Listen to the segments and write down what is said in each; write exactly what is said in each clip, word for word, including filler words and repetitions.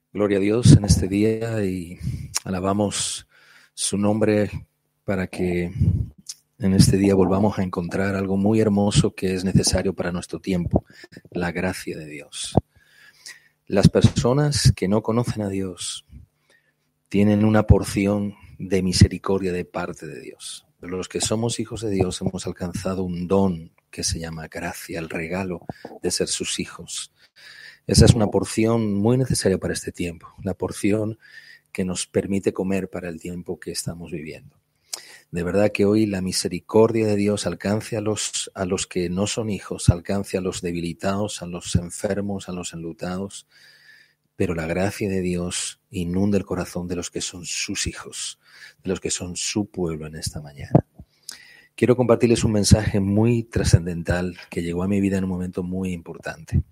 Gloria a Dios en este día y alabamos su nombre para que en este día volvamos a encontrar algo muy hermoso que es necesario para nuestro tiempo, la gracia de Dios. Las personas que no conocen a Dios tienen una porción de misericordia de parte de Dios. Pero los que somos hijos de Dios hemos alcanzado un don que se llama gracia, el regalo de ser sus hijos. Esa es una porción muy necesaria para este tiempo, la porción que nos permite comer para el tiempo que estamos viviendo. De verdad que hoy la misericordia de Dios alcance a los, a los que no son hijos, alcance a los debilitados, a los enfermos, a los enlutados, pero la gracia de Dios inunda el corazón de los que son sus hijos, de los que son su pueblo en esta mañana. Quiero compartirles un mensaje muy trascendental que llegó a mi vida en un momento muy importante.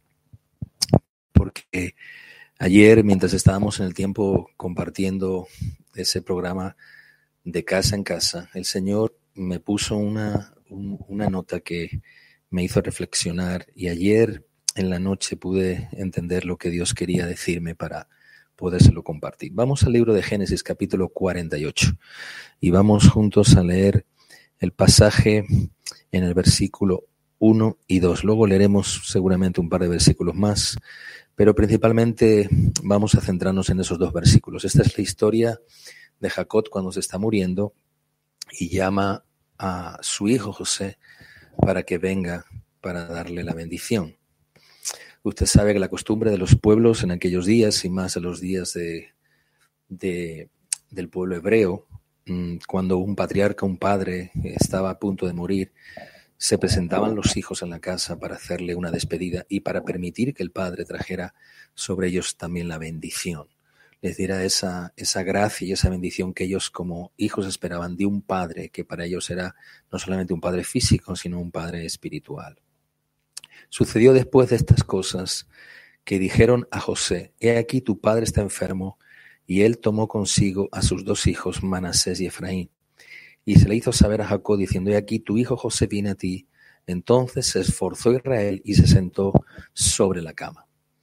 Porque ayer, mientras estábamos en el tiempo compartiendo ese programa de casa en casa, el Señor me puso una, un, una nota que me hizo reflexionar y ayer en la noche pude entender lo que Dios quería decirme para podérselo compartir. Vamos al libro de Génesis, capítulo cuarenta y ocho, y vamos juntos a leer el pasaje en el versículo uno y dos. Luego leeremos seguramente un par de versículos más, pero principalmente vamos a centrarnos en esos dos versículos. Esta es la historia de Jacob cuando se está muriendo y llama a su hijo José para que venga para darle la bendición. Usted sabe que la costumbre de los pueblos en aquellos días, y más en los días de, de, del pueblo hebreo, cuando un patriarca, un padre, estaba a punto de morir, se presentaban los hijos en la casa para hacerle una despedida y para permitir que el padre trajera sobre ellos también la bendición. Les diera esa, esa gracia y esa bendición que ellos como hijos esperaban de un padre, que para ellos era no solamente un padre físico, sino un padre espiritual. Sucedió después de estas cosas que dijeron a José: he aquí tu padre está enfermo, y él tomó consigo a sus dos hijos, Manasés y Efraín. Y se le hizo saber a Jacob diciendo: he aquí tu hijo José viene a ti. Entonces se esforzó Israel y se sentó sobre la cama.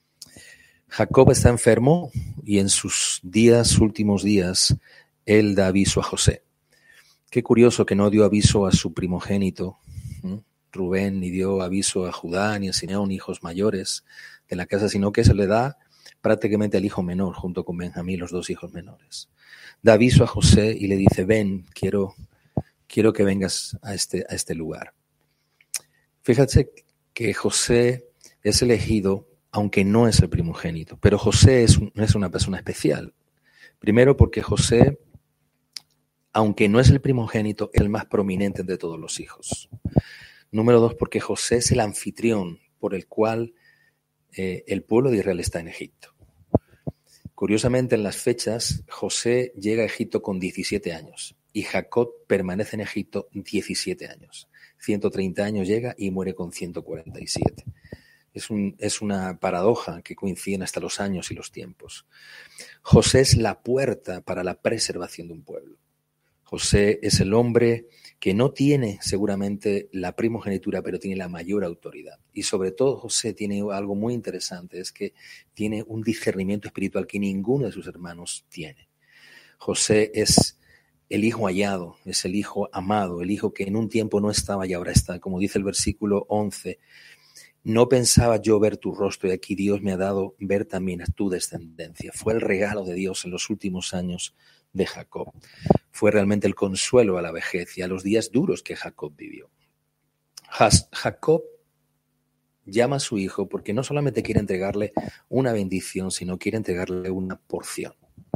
Jacob está enfermo y en sus días, últimos días, él da aviso a José. Qué curioso que no dio aviso a su primogénito, ¿eh? Rubén, ni dio aviso a Judá ni a Simeón, hijos mayores de la casa, sino que se le da prácticamente al hijo menor, junto con Benjamín, los dos hijos menores. Da aviso a José y le dice: ven, quiero, quiero que vengas a este, a este lugar. Fíjate que José es elegido, aunque no es el primogénito, pero José es, un, es una persona especial. Primero porque José, aunque no es el primogénito, es el más prominente de todos los hijos. Número dos, porque José es el anfitrión por el cual eh, el pueblo de Israel está en Egipto. Curiosamente, en las fechas, José llega a Egipto con diecisiete años y Jacob permanece en Egipto diecisiete años. ciento treinta años llega y muere con ciento cuarenta y siete. Es, un, es una paradoja que coinciden hasta los años y los tiempos. José es la puerta para la preservación de un pueblo. José es el hombre que no tiene seguramente la primogenitura, pero tiene la mayor autoridad. Y sobre todo José tiene algo muy interesante, es que tiene un discernimiento espiritual que ninguno de sus hermanos tiene. José es el hijo hallado, es el hijo amado, el hijo que en un tiempo no estaba y ahora está. Como dice el versículo once, no pensaba yo ver tu rostro y aquí Dios me ha dado ver también a tu descendencia. Fue el regalo de Dios en los últimos años de Jacob. Fue realmente el consuelo a la vejez y a los días duros que Jacob vivió. Jacob llama a su hijo porque no solamente quiere entregarle una bendición, sino quiere entregarle una porción.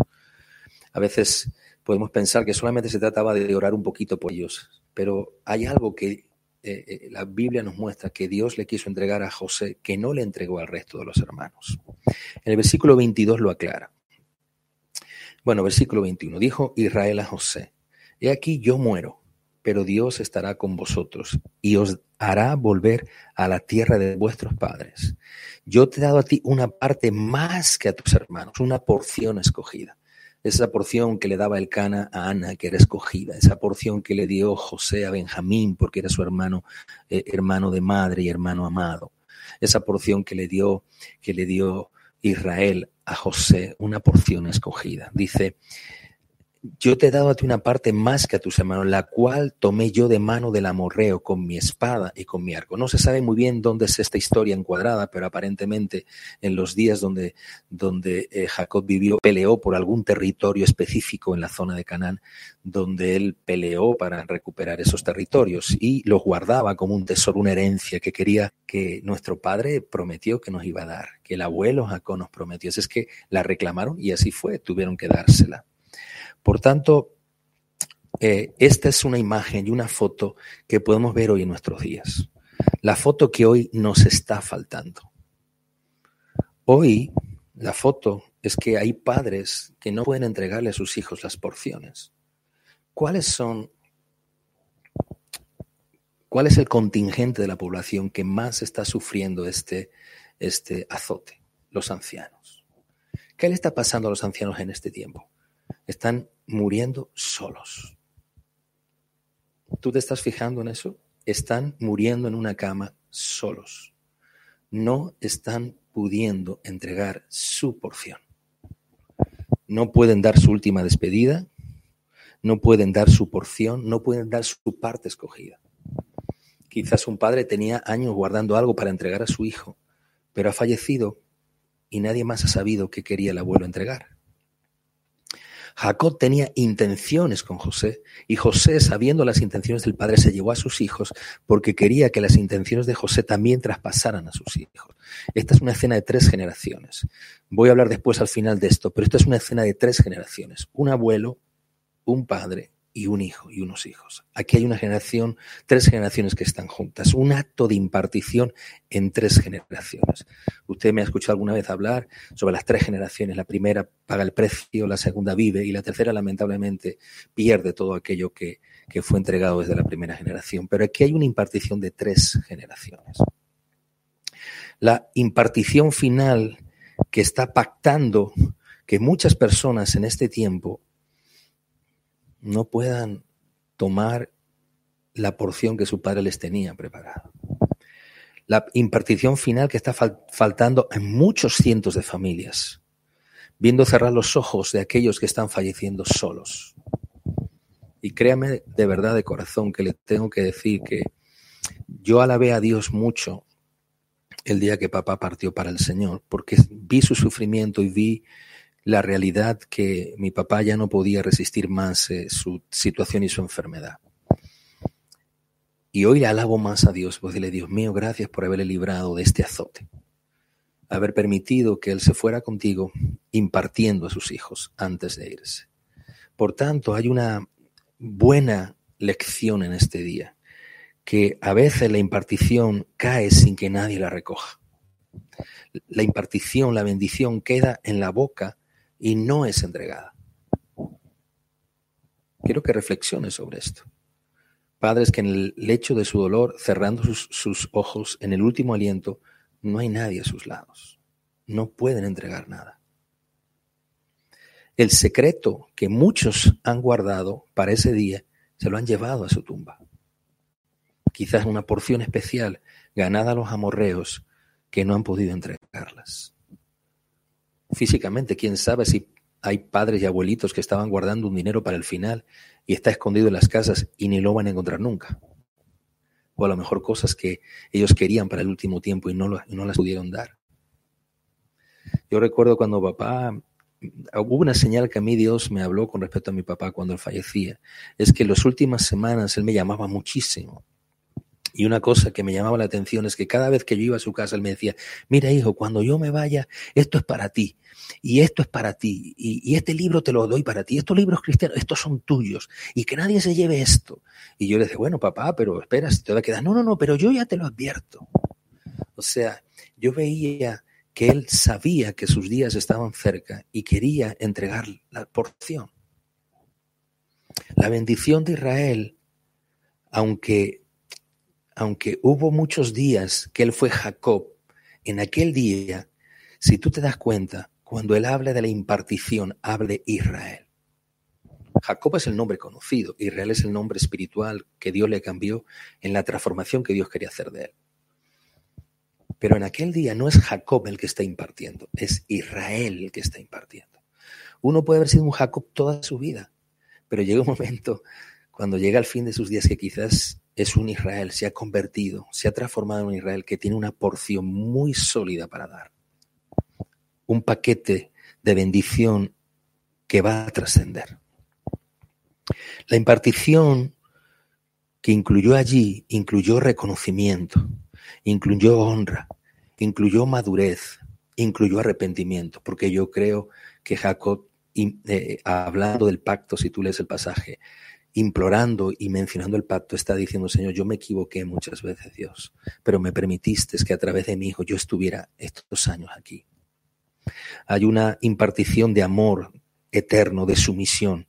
A veces podemos pensar que solamente se trataba de orar un poquito por ellos, pero hay algo que eh, eh, la Biblia nos muestra que Dios le quiso entregar a José que no le entregó al resto de los hermanos. En el versículo veintidós lo aclara. Bueno, versículo veintiuno, dijo Israel a José: he aquí yo muero, pero Dios estará con vosotros y os hará volver a la tierra de vuestros padres. Yo te he dado a ti una parte más que a tus hermanos, una porción escogida. Esa porción que le daba Elcana a Ana, que era escogida, esa porción que le dio José a Benjamín, porque era su hermano, eh, hermano de madre y hermano amado. Esa porción que le dio, que le dio Israel a José una porción escogida. Dice, yo te he dado a ti una parte más que a tus hermanos, la cual tomé yo de mano del amorreo con mi espada y con mi arco. No se sabe muy bien dónde es esta historia encuadrada, pero aparentemente en los días donde, donde eh, Jacob vivió, peleó por algún territorio específico en la zona de Canaán, donde él peleó para recuperar esos territorios y los guardaba como un tesoro, una herencia que quería, que nuestro padre prometió que nos iba a dar, que el abuelo Jacob nos prometió. Así es que la reclamaron y así fue, tuvieron que dársela. Por tanto, eh, esta es una imagen y una foto que podemos ver hoy en nuestros días. La foto que hoy nos está faltando. Hoy la foto es que hay padres que no pueden entregarle a sus hijos las porciones. ¿Cuáles son, cuál es el contingente de la población que más está sufriendo este, este azote? Los ancianos. ¿Qué le está pasando a los ancianos en este tiempo? Están muriendo solos. ¿Tú te estás fijando en eso? Están muriendo en una cama solos. No están pudiendo entregar su porción. No pueden dar su última despedida, no pueden dar su porción, no pueden dar su parte escogida. Quizás un padre tenía años guardando algo para entregar a su hijo, pero ha fallecido y nadie más ha sabido qué quería el abuelo entregar. Jacob tenía intenciones con José y José, sabiendo las intenciones del padre, se llevó a sus hijos porque quería que las intenciones de José también traspasaran a sus hijos. Esta es una escena de tres generaciones. Voy a hablar después al final de esto, pero esta es una escena de tres generaciones. Un abuelo, un padre y un hijo y unos hijos. Aquí hay una generación, tres generaciones que están juntas. Un acto de impartición en tres generaciones. Usted me ha escuchado alguna vez hablar sobre las tres generaciones. La primera paga el precio, la segunda vive y la tercera lamentablemente pierde todo aquello que, que fue entregado desde la primera generación. Pero aquí hay una impartición de tres generaciones. La impartición final que está pactando que muchas personas en este tiempo no puedan tomar la porción que su padre les tenía preparada. La impartición final que está fal- faltando en muchos cientos de familias, viendo cerrar los ojos de aquellos que están falleciendo solos. Y créame de verdad, de corazón, que le tengo que decir que yo alabé a Dios mucho el día que papá partió para el Señor, porque vi su sufrimiento y vi la realidad que mi papá ya no podía resistir más eh, su situación y su enfermedad. Y hoy le alabo más a Dios, pues dile, Dios mío, gracias por haberle librado de este azote, haber permitido que Él se fuera contigo impartiendo a sus hijos antes de irse. Por tanto, hay una buena lección en este día, que a veces la impartición cae sin que nadie la recoja. La impartición, la bendición queda en la boca y no es entregada. Quiero que reflexiones sobre esto. Padres que en el lecho de su dolor, cerrando sus, sus ojos, en el último aliento, no hay nadie a sus lados. No pueden entregar nada. El secreto que muchos han guardado para ese día, se lo han llevado a su tumba. Quizás una porción especial ganada a los amorreos que no han podido entregarlas. Físicamente, quién sabe si hay padres y abuelitos que estaban guardando un dinero para el final y está escondido en las casas y ni lo van a encontrar nunca. O a lo mejor cosas que ellos querían para el último tiempo y no, lo, y no las pudieron dar. Yo recuerdo cuando papá, hubo una señal que a mí Dios me habló con respecto a mi papá cuando él fallecía. Es que en las últimas semanas él me llamaba muchísimo. Y una cosa que me llamaba la atención es que cada vez que yo iba a su casa, él me decía, mira hijo, cuando yo me vaya, esto es para ti, y esto es para ti, y, y este libro te lo doy para ti, estos libros cristianos, estos son tuyos, y que nadie se lleve esto. Y yo le decía, bueno papá, pero espera, si te va a quedar, no, no, no, pero yo ya te lo advierto. O sea, yo veía que él sabía que sus días estaban cerca y quería entregar la porción. La bendición de Israel, aunque... Aunque hubo muchos días que él fue Jacob, en aquel día, si tú te das cuenta, cuando él habla de la impartición, habla de Israel. Jacob es el nombre conocido, Israel es el nombre espiritual que Dios le cambió en la transformación que Dios quería hacer de él. Pero en aquel día no es Jacob el que está impartiendo, es Israel el que está impartiendo. Uno puede haber sido un Jacob toda su vida, pero llega un momento cuando llega al fin de sus días que quizás es un Israel, se ha convertido, se ha transformado en un Israel que tiene una porción muy sólida para dar. Un paquete de bendición que va a trascender. La impartición que incluyó allí, incluyó reconocimiento, incluyó honra, incluyó madurez, incluyó arrepentimiento, porque yo creo que Jacob, eh, hablando del pacto, si tú lees el pasaje, implorando y mencionando el pacto, está diciendo: Señor, yo me equivoqué muchas veces, Dios, pero me permitiste que a través de mi hijo yo estuviera estos años aquí. Hay una impartición de amor eterno, de sumisión.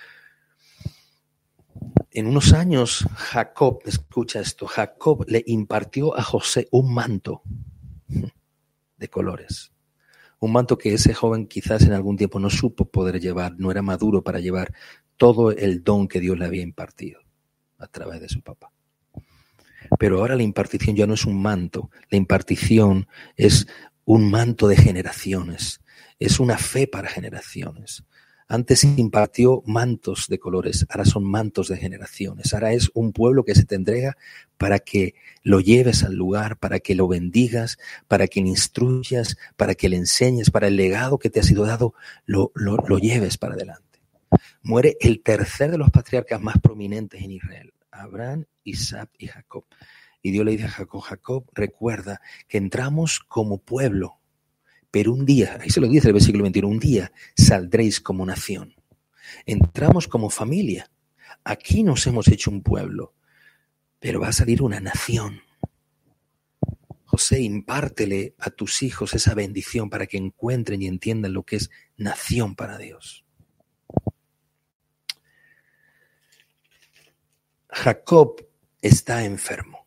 En unos años, Jacob, escucha esto, Jacob le impartió a José un manto de colores. Un manto que ese joven quizás en algún tiempo no supo poder llevar, no era maduro para llevar todo el don que Dios le había impartido a través de su papá. Pero ahora la impartición ya no es un manto, la impartición es un manto de generaciones, es una fe para generaciones. Antes impartió mantos de colores, ahora son mantos de generaciones. Ahora es un pueblo que se te entrega para que lo lleves al lugar, para que lo bendigas, para que le instruyas, para que le enseñes, para el legado que te ha sido dado, lo, lo, lo lleves para adelante. Muere el tercer de los patriarcas más prominentes en Israel, Abraham, Isaac y Jacob. Y Dios le dice a Jacob: Jacob, recuerda que entramos como pueblo, pero un día, ahí se lo dice el versículo veintiuno, un día saldréis como nación. Entramos como familia. Aquí nos hemos hecho un pueblo, pero va a salir una nación. José, impártele a tus hijos esa bendición para que encuentren y entiendan lo que es nación para Dios. Jacob está enfermo,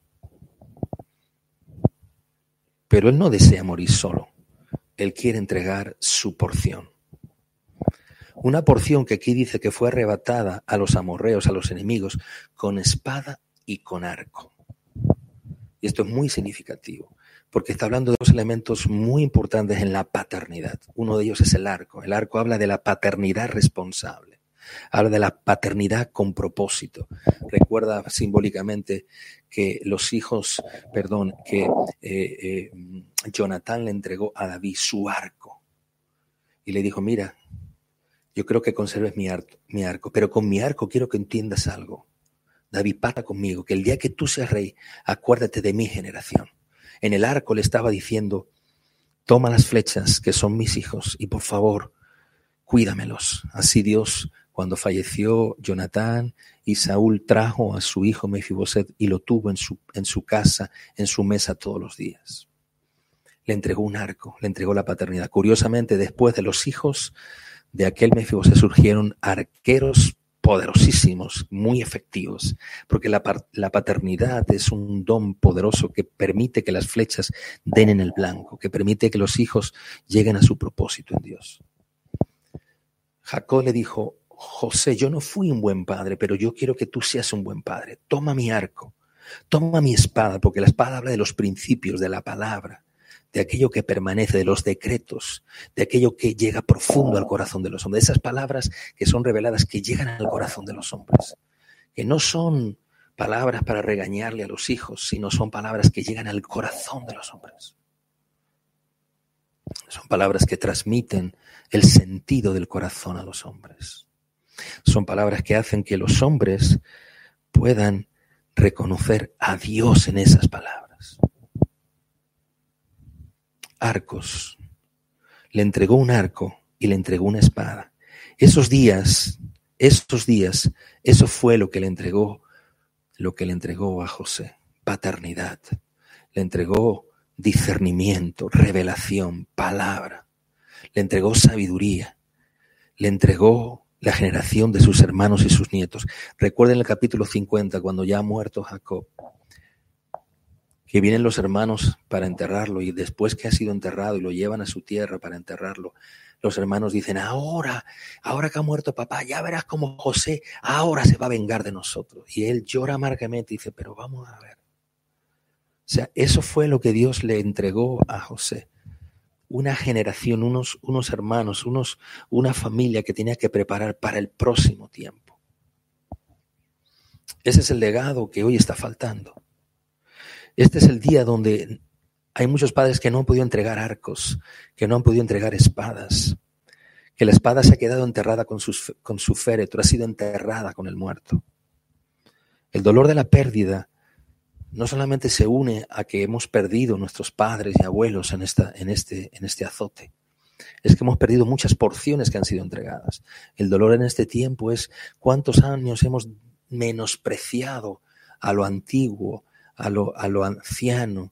pero él no desea morir solo. Él quiere entregar su porción. Una porción que aquí dice que fue arrebatada a los amorreos, a los enemigos, con espada y con arco. Y esto es muy significativo, porque está hablando de dos elementos muy importantes en la paternidad. Uno de ellos es el arco. El arco habla de la paternidad responsable. Habla de la paternidad con propósito. Recuerda simbólicamente que los hijos, perdón, que eh, eh, Jonatán le entregó a David su arco. Y le dijo: mira, yo creo que conserves mi arco, mi arco, pero con mi arco quiero que entiendas algo. David, pacta conmigo, que el día que tú seas rey, acuérdate de mi generación. En el arco le estaba diciendo: toma las flechas que son mis hijos y por favor, cuídamelos. Así Dios, cuando falleció Jonatán y Saúl, trajo a su hijo Mefiboset y lo tuvo en su, en su casa, en su mesa todos los días. Le entregó un arco, le entregó la paternidad. Curiosamente, después de los hijos de aquel Mefiboset surgieron arqueros poderosísimos, muy efectivos, porque la, la paternidad es un don poderoso que permite que las flechas den en el blanco, que permite que los hijos lleguen a su propósito en Dios. Jacob le dijo: José, yo no fui un buen padre, pero yo quiero que tú seas un buen padre. Toma mi arco, toma mi espada, porque la espada habla de los principios, de la palabra, de aquello que permanece, de los decretos, de aquello que llega profundo al corazón de los hombres, de esas palabras que son reveladas, que llegan al corazón de los hombres, que no son palabras para regañarle a los hijos, sino son palabras que llegan al corazón de los hombres. Son palabras que transmiten el sentido del corazón a los hombres. Son palabras que hacen que los hombres puedan reconocer a Dios en esas palabras. Arcos. Le entregó un arco y le entregó una espada. Esos días, esos días, eso fue lo que le entregó, lo que le entregó a José. Paternidad. Le entregó discernimiento, revelación, palabra. Le entregó sabiduría. Le entregó la generación de sus hermanos y sus nietos. Recuerden el capítulo cincuenta, cuando ya ha muerto Jacob, que vienen los hermanos para enterrarlo, y después que ha sido enterrado y lo llevan a su tierra para enterrarlo, los hermanos dicen: ahora, ahora que ha muerto papá, ya verás cómo José ahora se va a vengar de nosotros. Y él llora amargamente y dice: pero vamos a ver, sea, eso fue lo que Dios le entregó a José. Una generación, unos, unos hermanos, unos, una familia que tenía que preparar para el próximo tiempo. Ese es el legado que hoy está faltando. Este es el día donde hay muchos padres que no han podido entregar arcos, que no han podido entregar espadas, que la espada se ha quedado enterrada con, sus, con su féretro, ha sido enterrada con el muerto. El dolor de la pérdida no solamente se une a que hemos perdido nuestros padres y abuelos en, esta, en, este, en este azote, es que hemos perdido muchas porciones que han sido entregadas. El dolor en este tiempo es cuántos años hemos menospreciado a lo antiguo, a lo, a lo anciano,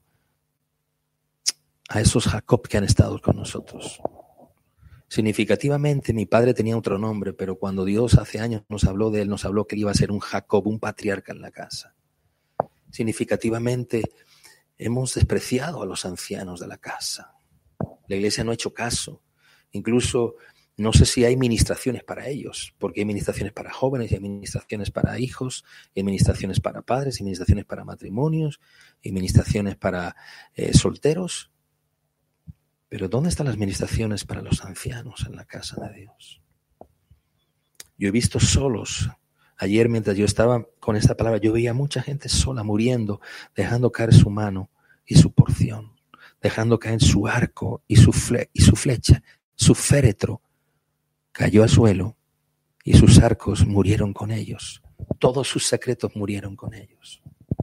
a esos Jacob que han estado con nosotros. Significativamente, mi padre tenía otro nombre, pero cuando Dios hace años nos habló de él, nos habló que él iba a ser un Jacob, un patriarca en la casa. Significativamente, hemos despreciado a los ancianos de la casa. La iglesia no ha hecho caso. Incluso, no sé si hay ministraciones para ellos, porque hay ministraciones para jóvenes, y hay ministraciones para hijos, y hay ministraciones para padres, y ministraciones para matrimonios, y ministraciones para eh, solteros. Pero ¿dónde están las ministraciones para los ancianos en la casa de Dios? Yo he visto solos. Ayer, mientras yo estaba con esta palabra, yo veía a mucha gente sola, muriendo, dejando caer su mano y su porción, dejando caer su arco y su, fle- y su flecha. Su féretro cayó al suelo y sus arcos murieron con ellos. Todos sus secretos murieron con ellos.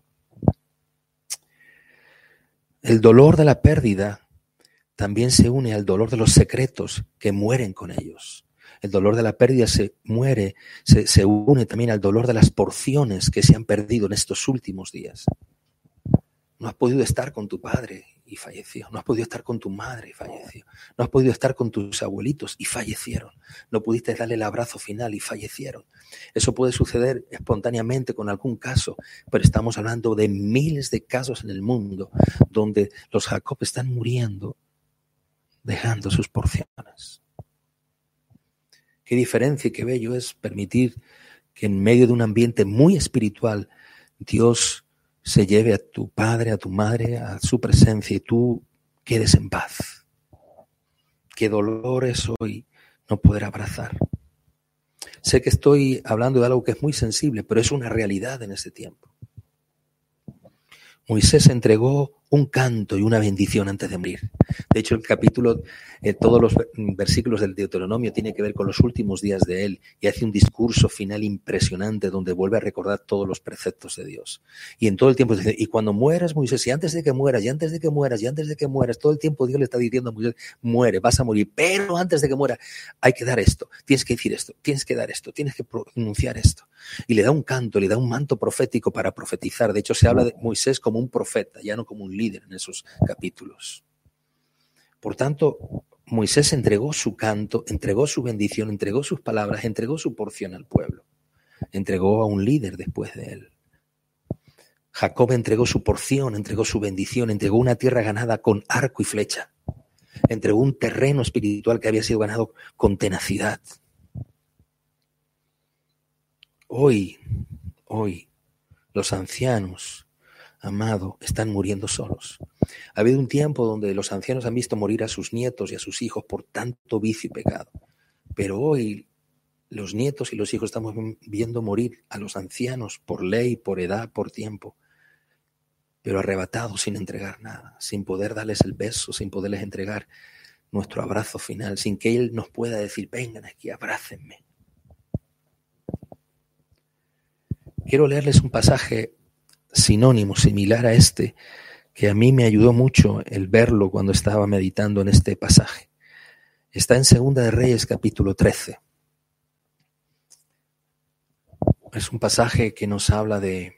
El dolor de la pérdida también se une al dolor de los secretos que mueren con ellos. El dolor de la pérdida se muere, se, se une también al dolor de las porciones que se han perdido en estos últimos días. No has podido estar con tu padre y falleció. No has podido estar con tu madre y falleció. No has podido estar con tus abuelitos y fallecieron. No pudiste darle el abrazo final y fallecieron. Eso puede suceder espontáneamente con algún caso, pero estamos hablando de miles de casos en el mundo donde los Jacob están muriendo, dejando sus porciones. Qué diferencia y qué bello es permitir que en medio de un ambiente muy espiritual Dios se lleve a tu padre, a tu madre, a su presencia y tú quedes en paz. Qué dolor es hoy no poder abrazar. Sé que estoy hablando de algo que es muy sensible, pero es una realidad en este tiempo. Moisés entregó un canto y una bendición antes de morir. De hecho, el capítulo, eh, todos los versículos del Deuteronomio tienen que ver con los últimos días de él y hace un discurso final impresionante donde vuelve a recordar todos los preceptos de Dios. Y en todo el tiempo dice, y cuando mueras, Moisés, y antes de que mueras, y antes de que mueras, y antes de que mueras, todo el tiempo Dios le está diciendo a Moisés, muere, vas a morir, pero antes de que muera hay que dar esto, tienes que decir esto, tienes que dar esto, tienes que pronunciar esto. Y le da un canto, le da un manto profético para profetizar. De hecho, se habla de Moisés como un profeta, ya no como un líder en esos capítulos. Por tanto, Moisés entregó su canto, entregó su bendición, entregó sus palabras, entregó su porción al pueblo. Entregó a un líder después de él. Jacob entregó su porción, entregó su bendición, entregó una tierra ganada con arco y flecha. Entregó un terreno espiritual que había sido ganado con tenacidad. Hoy, hoy, los ancianos, amado, están muriendo solos. Ha habido un tiempo donde los ancianos han visto morir a sus nietos y a sus hijos por tanto vicio y pecado. Pero hoy los nietos y los hijos estamos viendo morir a los ancianos por ley, por edad, por tiempo. Pero arrebatados sin entregar nada, sin poder darles el beso, sin poderles entregar nuestro abrazo final, sin que Él nos pueda decir, vengan aquí, abrácenme. Quiero leerles un pasaje sinónimo, similar a este, que a mí me ayudó mucho el verlo cuando estaba meditando en este pasaje. Está en Segunda de Reyes, capítulo trece. Es un pasaje que nos habla de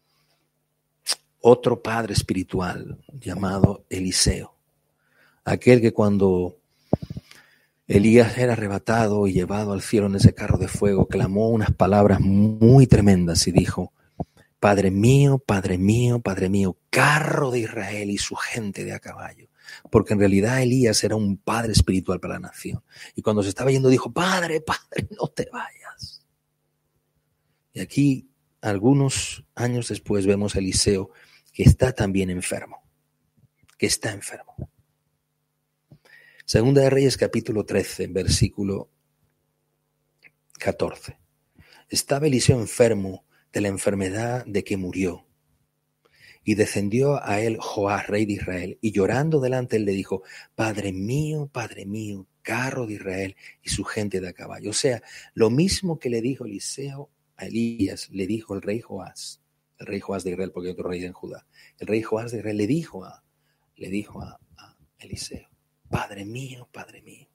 otro padre espiritual llamado Eliseo. Aquel que cuando Elías era arrebatado y llevado al cielo en ese carro de fuego, clamó unas palabras muy tremendas y dijo, Padre mío, Padre mío, Padre mío, carro de Israel y su gente de a caballo. Porque en realidad Elías era un padre espiritual para la nación. Y cuando se estaba yendo dijo, Padre, Padre, no te vayas. Y aquí, algunos años después, vemos a Eliseo que está también enfermo, que está enfermo. Segunda de Reyes, capítulo trece, versículo catorce. Estaba Eliseo enfermo de la enfermedad de que murió. Y descendió a él Joás, rey de Israel, y llorando delante él le dijo: Padre mío, Padre mío, carro de Israel y su gente de a caballo. O sea, lo mismo que le dijo Eliseo a Elías, le dijo el rey Joás, el rey Joás de Israel, porque hay otro rey en Judá. El rey Joás de Israel le dijo a, le dijo a, a Eliseo: Padre mío, Padre mío.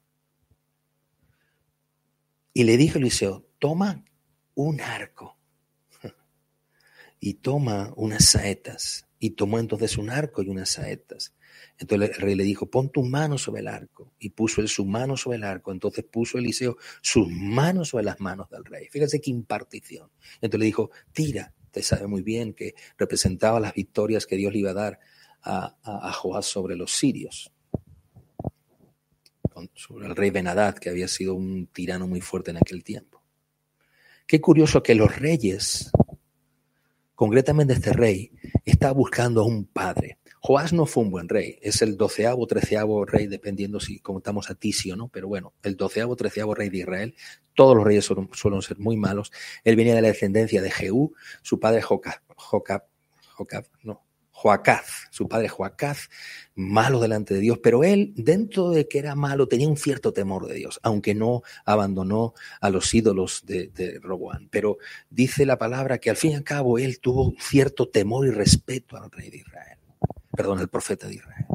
Y le dijo Eliseo: toma un arco y toma unas saetas. Y tomó entonces un arco y unas saetas. Entonces el rey le dijo: pon tu mano sobre el arco. Y puso él su mano sobre el arco. Entonces puso Eliseo sus manos sobre las manos del rey. Fíjate qué impartición. Entonces le dijo: tira. Usted sabe muy bien que representaba las victorias que Dios le iba a dar a, a, a Joás sobre los sirios. Sobre el rey Ben-Hadad, que había sido un tirano muy fuerte en aquel tiempo. Qué curioso que los reyes, concretamente este rey, está buscando a un padre. Joás no fue un buen rey, es el doceavo, treceavo rey, dependiendo si contamos a Tisio, ¿no? Pero bueno, el doceavo, treceavo rey de Israel. Todos los reyes suelen, suelen ser muy malos. Él venía de la descendencia de Jehú, su padre Jocab, Jocab, Jocab, no, Joacaz, su padre Joacaz, malo delante de Dios, pero él, dentro de que era malo, tenía un cierto temor de Dios, aunque no abandonó a los ídolos de, de Roboam. Pero dice la palabra que al fin y al cabo él tuvo cierto temor y respeto al rey de Israel, perdón, al profeta de Israel.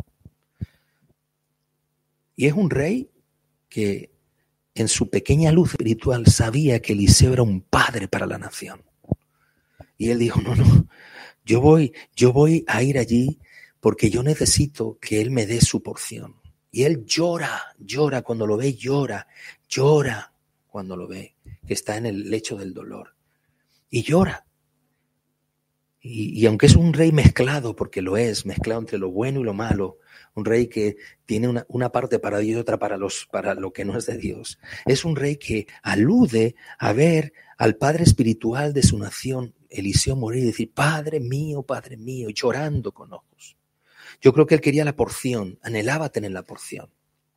Y es un rey que en su pequeña luz espiritual sabía que Eliseo era un padre para la nación. Y él dijo: no, no, yo voy, yo voy a ir allí porque yo necesito que él me dé su porción. Y él llora, llora cuando lo ve, llora, llora cuando lo ve, que está en el lecho del dolor. Y llora. Y, y aunque es un rey mezclado, porque lo es, mezclado entre lo bueno y lo malo, un rey que tiene una, una parte para Dios y otra para, los, para lo que no es de Dios, es un rey que alude a ver al padre espiritual de su nación, Eliseo, morir y decir: Padre mío, Padre mío, llorando con ojos. Yo creo que él quería la porción, anhelaba tener la porción.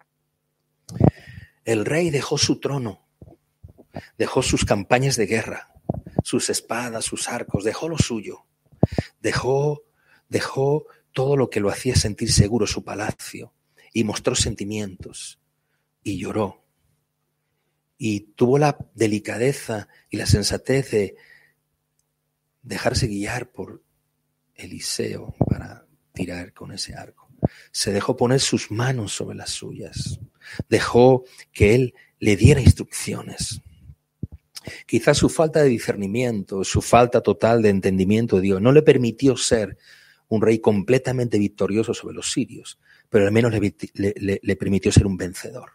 El rey dejó su trono, dejó sus campañas de guerra, sus espadas, sus arcos, dejó lo suyo, dejó, dejó todo lo que lo hacía sentir seguro, su palacio, y mostró sentimientos, y lloró. Y tuvo la delicadeza y la sensatez de dejarse guiar por Eliseo para tirar con ese arco. Se dejó poner sus manos sobre las suyas. Dejó que él le diera instrucciones. Quizás su falta de discernimiento, su falta total de entendimiento de Dios no le permitió ser un rey completamente victorioso sobre los sirios, pero al menos le, le, le permitió ser un vencedor.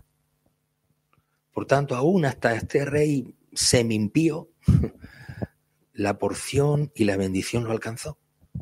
Por tanto, aún hasta este rey semi-impío, la porción y la bendición lo alcanzó.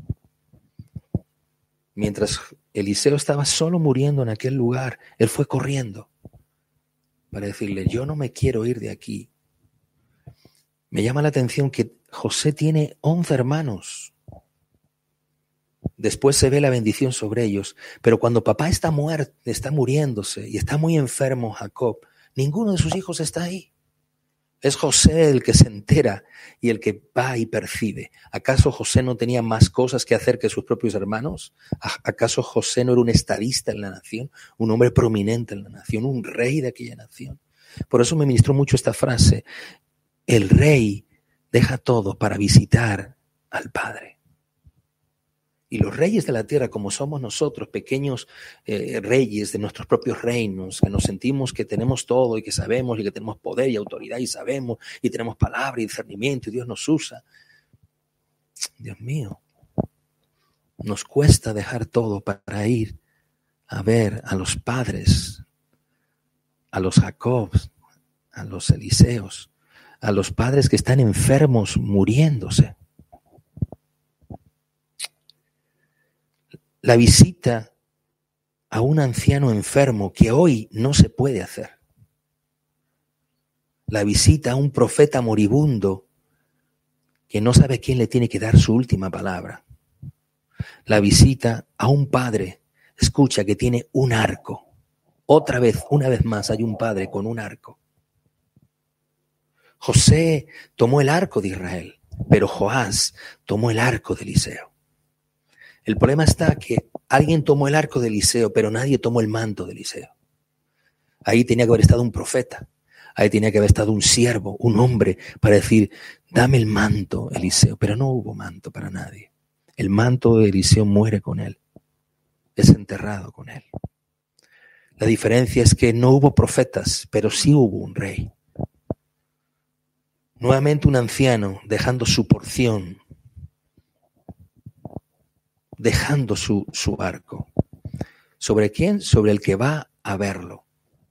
Mientras Eliseo estaba solo muriendo en aquel lugar, él fue corriendo para decirle: yo no me quiero ir de aquí. Me llama la atención que José tiene once hermanos. Después se ve la bendición sobre ellos, pero cuando papá está muerto, está muriéndose y está muy enfermo Jacob, ninguno de sus hijos está ahí. Es José el que se entera y el que va y percibe. ¿Acaso José no tenía más cosas que hacer que sus propios hermanos? ¿Acaso José no era un estadista en la nación, un hombre prominente en la nación, un rey de aquella nación? Por eso me ministró mucho esta frase: el rey deja todo para visitar al Padre. Y los reyes de la tierra, como somos nosotros, pequeños eh, reyes de nuestros propios reinos, que nos sentimos que tenemos todo y que sabemos y que tenemos poder y autoridad y sabemos y tenemos palabra y discernimiento y Dios nos usa. Dios mío, nos cuesta dejar todo para ir a ver a los padres, a los Jacobs, a los Eliseos, a los padres que están enfermos muriéndose. La visita a un anciano enfermo que hoy no se puede hacer. La visita a un profeta moribundo que no sabe quién le tiene que dar su última palabra. la visita a un padre, escucha, que tiene un arco. Otra vez, una vez más, hay un padre con un arco. José tomó el arco de Israel, pero Joás tomó el arco de Eliseo. El problema está que alguien tomó el arco de Eliseo, pero nadie tomó el manto de Eliseo. Ahí tenía que haber estado un profeta, ahí tenía que haber estado un siervo, un hombre, para decir, dame el manto, Eliseo. Pero no hubo manto para nadie. El manto de Eliseo muere con él, es enterrado con él. La diferencia es que no hubo profetas, pero sí hubo un rey. Nuevamente un anciano dejando su porción, dejando su, su arco. ¿Sobre quién? Sobre el que va a verlo.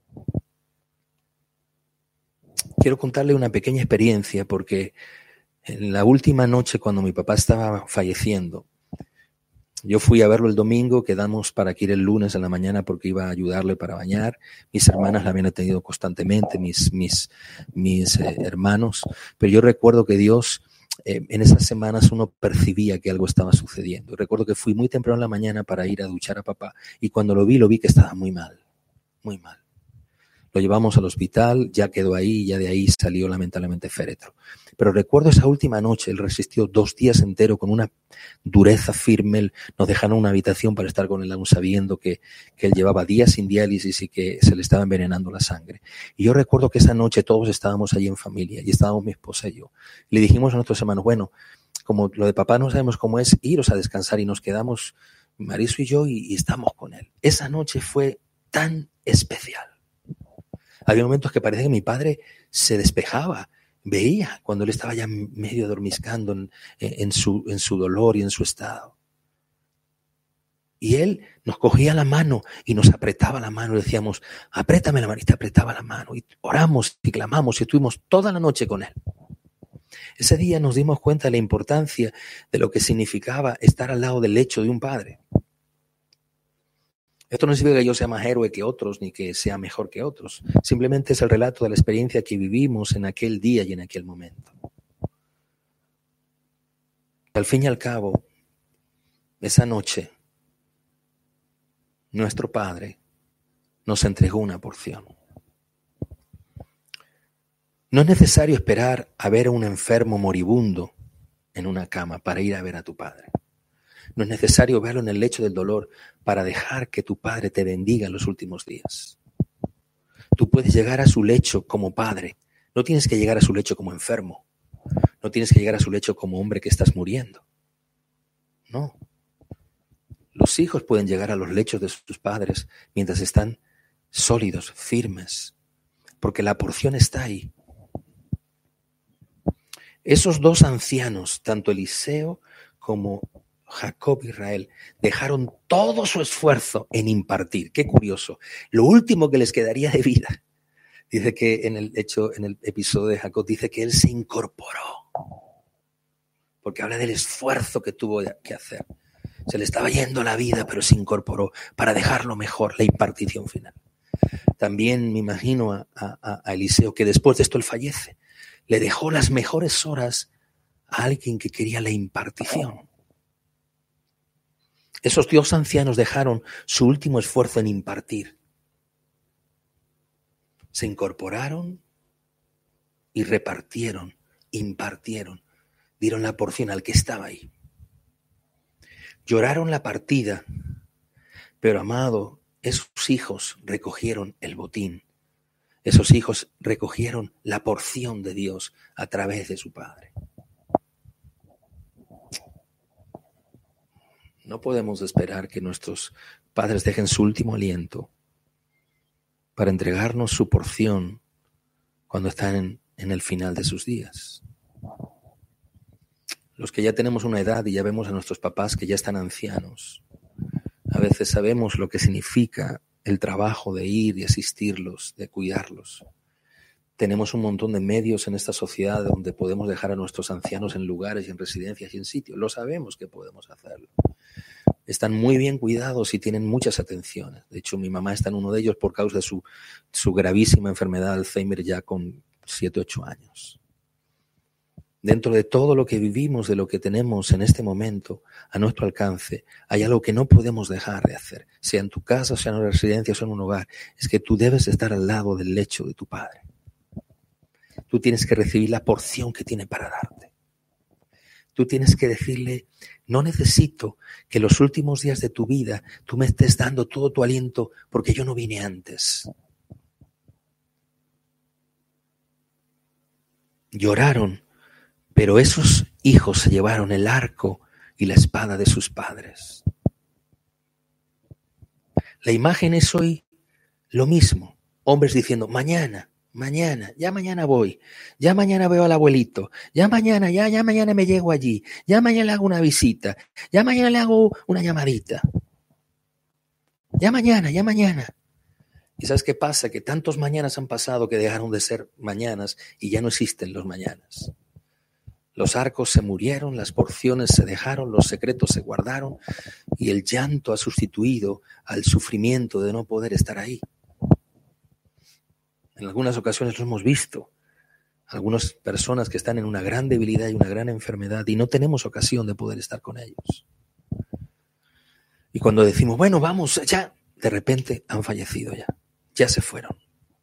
Quiero contarle una pequeña experiencia porque en la última noche cuando mi papá estaba falleciendo, yo fui a verlo el domingo, quedamos para que ir el lunes en la mañana porque iba a ayudarle para bañar. Mis hermanas la habían atendido constantemente, mis, mis, mis eh, hermanos. Pero yo recuerdo que Dios, eh, en esas semanas uno percibía que algo estaba sucediendo. Recuerdo que fui muy temprano en la mañana para ir a duchar a papá y cuando lo vi, lo vi que estaba muy mal, muy mal. Lo llevamos al hospital, ya quedó ahí, ya de ahí salió lamentablemente féretro. Pero recuerdo esa última noche, él resistió dos días enteros con una dureza firme. Nos dejaron una habitación para estar con él, aún sabiendo que, que él llevaba días sin diálisis y que se le estaba envenenando la sangre. Y yo recuerdo que esa noche todos estábamos allí en familia y estábamos mi esposa y yo. Le dijimos a nuestros hermanos, bueno, como lo de papá no sabemos cómo es, iros a descansar y nos quedamos, Mariso y yo, y, y estamos con él. Esa noche fue tan especial. Había momentos que parecía que mi padre se despejaba, veía cuando él estaba ya medio adormiscando en, en, su, en su dolor y en su estado. Y él nos cogía la mano y nos apretaba la mano, le decíamos, apriétame la mano, y te apretaba la mano. Y oramos y clamamos y estuvimos toda la noche con él. Ese día nos dimos cuenta de la importancia de lo que significaba estar al lado del lecho de un padre. Esto no significa que yo sea más héroe que otros, ni que sea mejor que otros. Simplemente es el relato de la experiencia que vivimos en aquel día y en aquel momento. Al fin y al cabo, esa noche, nuestro Padre nos entregó una porción. No es necesario esperar a ver a un enfermo moribundo en una cama para ir a ver a tu Padre. No es necesario verlo en el lecho del dolor para dejar que tu Padre te bendiga en los últimos días. Tú puedes llegar a su lecho como padre. No tienes que llegar a su lecho como enfermo. No tienes que llegar a su lecho como hombre que estás muriendo. No. Los hijos pueden llegar a los lechos de sus padres mientras están sólidos, firmes, porque la porción está ahí. Esos dos ancianos, tanto Eliseo como Jacob e Israel, dejaron todo su esfuerzo en impartir. Qué curioso. Lo último que les quedaría de vida, dice que en el hecho, en el episodio de Jacob, dice que él se incorporó. Porque habla del esfuerzo que tuvo que hacer. Se le estaba yendo la vida, pero se incorporó para dejarlo mejor, la impartición final. También me imagino a, a, a Eliseo que después de esto él fallece. Le dejó las mejores horas a alguien que quería la impartición. Esos dos ancianos dejaron su último esfuerzo en impartir. Se incorporaron y repartieron, impartieron, dieron la porción al que estaba ahí. Lloraron la partida, pero amado, esos hijos recogieron el botín. Esos hijos recogieron la porción de Dios a través de su Padre. No podemos esperar que nuestros padres dejen su último aliento para entregarnos su porción cuando están en, en el final de sus días. Los que ya tenemos una edad y ya vemos a nuestros papás que ya están ancianos, a veces sabemos lo que significa el trabajo de ir y asistirlos, de cuidarlos. Tenemos un montón de medios en esta sociedad donde podemos dejar a nuestros ancianos en lugares y en residencias y en sitios. Lo sabemos que podemos hacerlo. Están muy bien cuidados y tienen muchas atenciones. De hecho, mi mamá está en uno de ellos por causa de su, su gravísima enfermedad de Alzheimer ya con siete, ocho años. Dentro de todo lo que vivimos, de lo que tenemos en este momento a nuestro alcance, hay algo que no podemos dejar de hacer, sea en tu casa, sea en una residencia, sea en un hogar. Es que tú debes estar al lado del lecho de tu Padre. Tú tienes que recibir la porción que tiene para darte. Tú tienes que decirle, no necesito que los últimos días de tu vida tú me estés dando todo tu aliento porque yo no vine antes. Lloraron, pero esos hijos se llevaron el arco y la espada de sus padres. La imagen es hoy lo mismo. Hombres diciendo, mañana, mañana, ya mañana voy, ya mañana veo al abuelito, ya mañana, ya, ya mañana me llego allí, ya mañana le hago una visita, ya mañana le hago una llamadita. Ya mañana, ya mañana. ¿Y sabes qué pasa? Que tantos mañanas han pasado que dejaron de ser mañanas y ya no existen los mañanas. Los arcos se murieron, las porciones se dejaron, los secretos se guardaron y el llanto ha sustituido al sufrimiento de no poder estar ahí. En algunas ocasiones lo hemos visto. Algunas personas que están en una gran debilidad y una gran enfermedad y no tenemos ocasión de poder estar con ellos. Y cuando decimos, bueno, vamos, ya, de repente han fallecido ya, ya se fueron.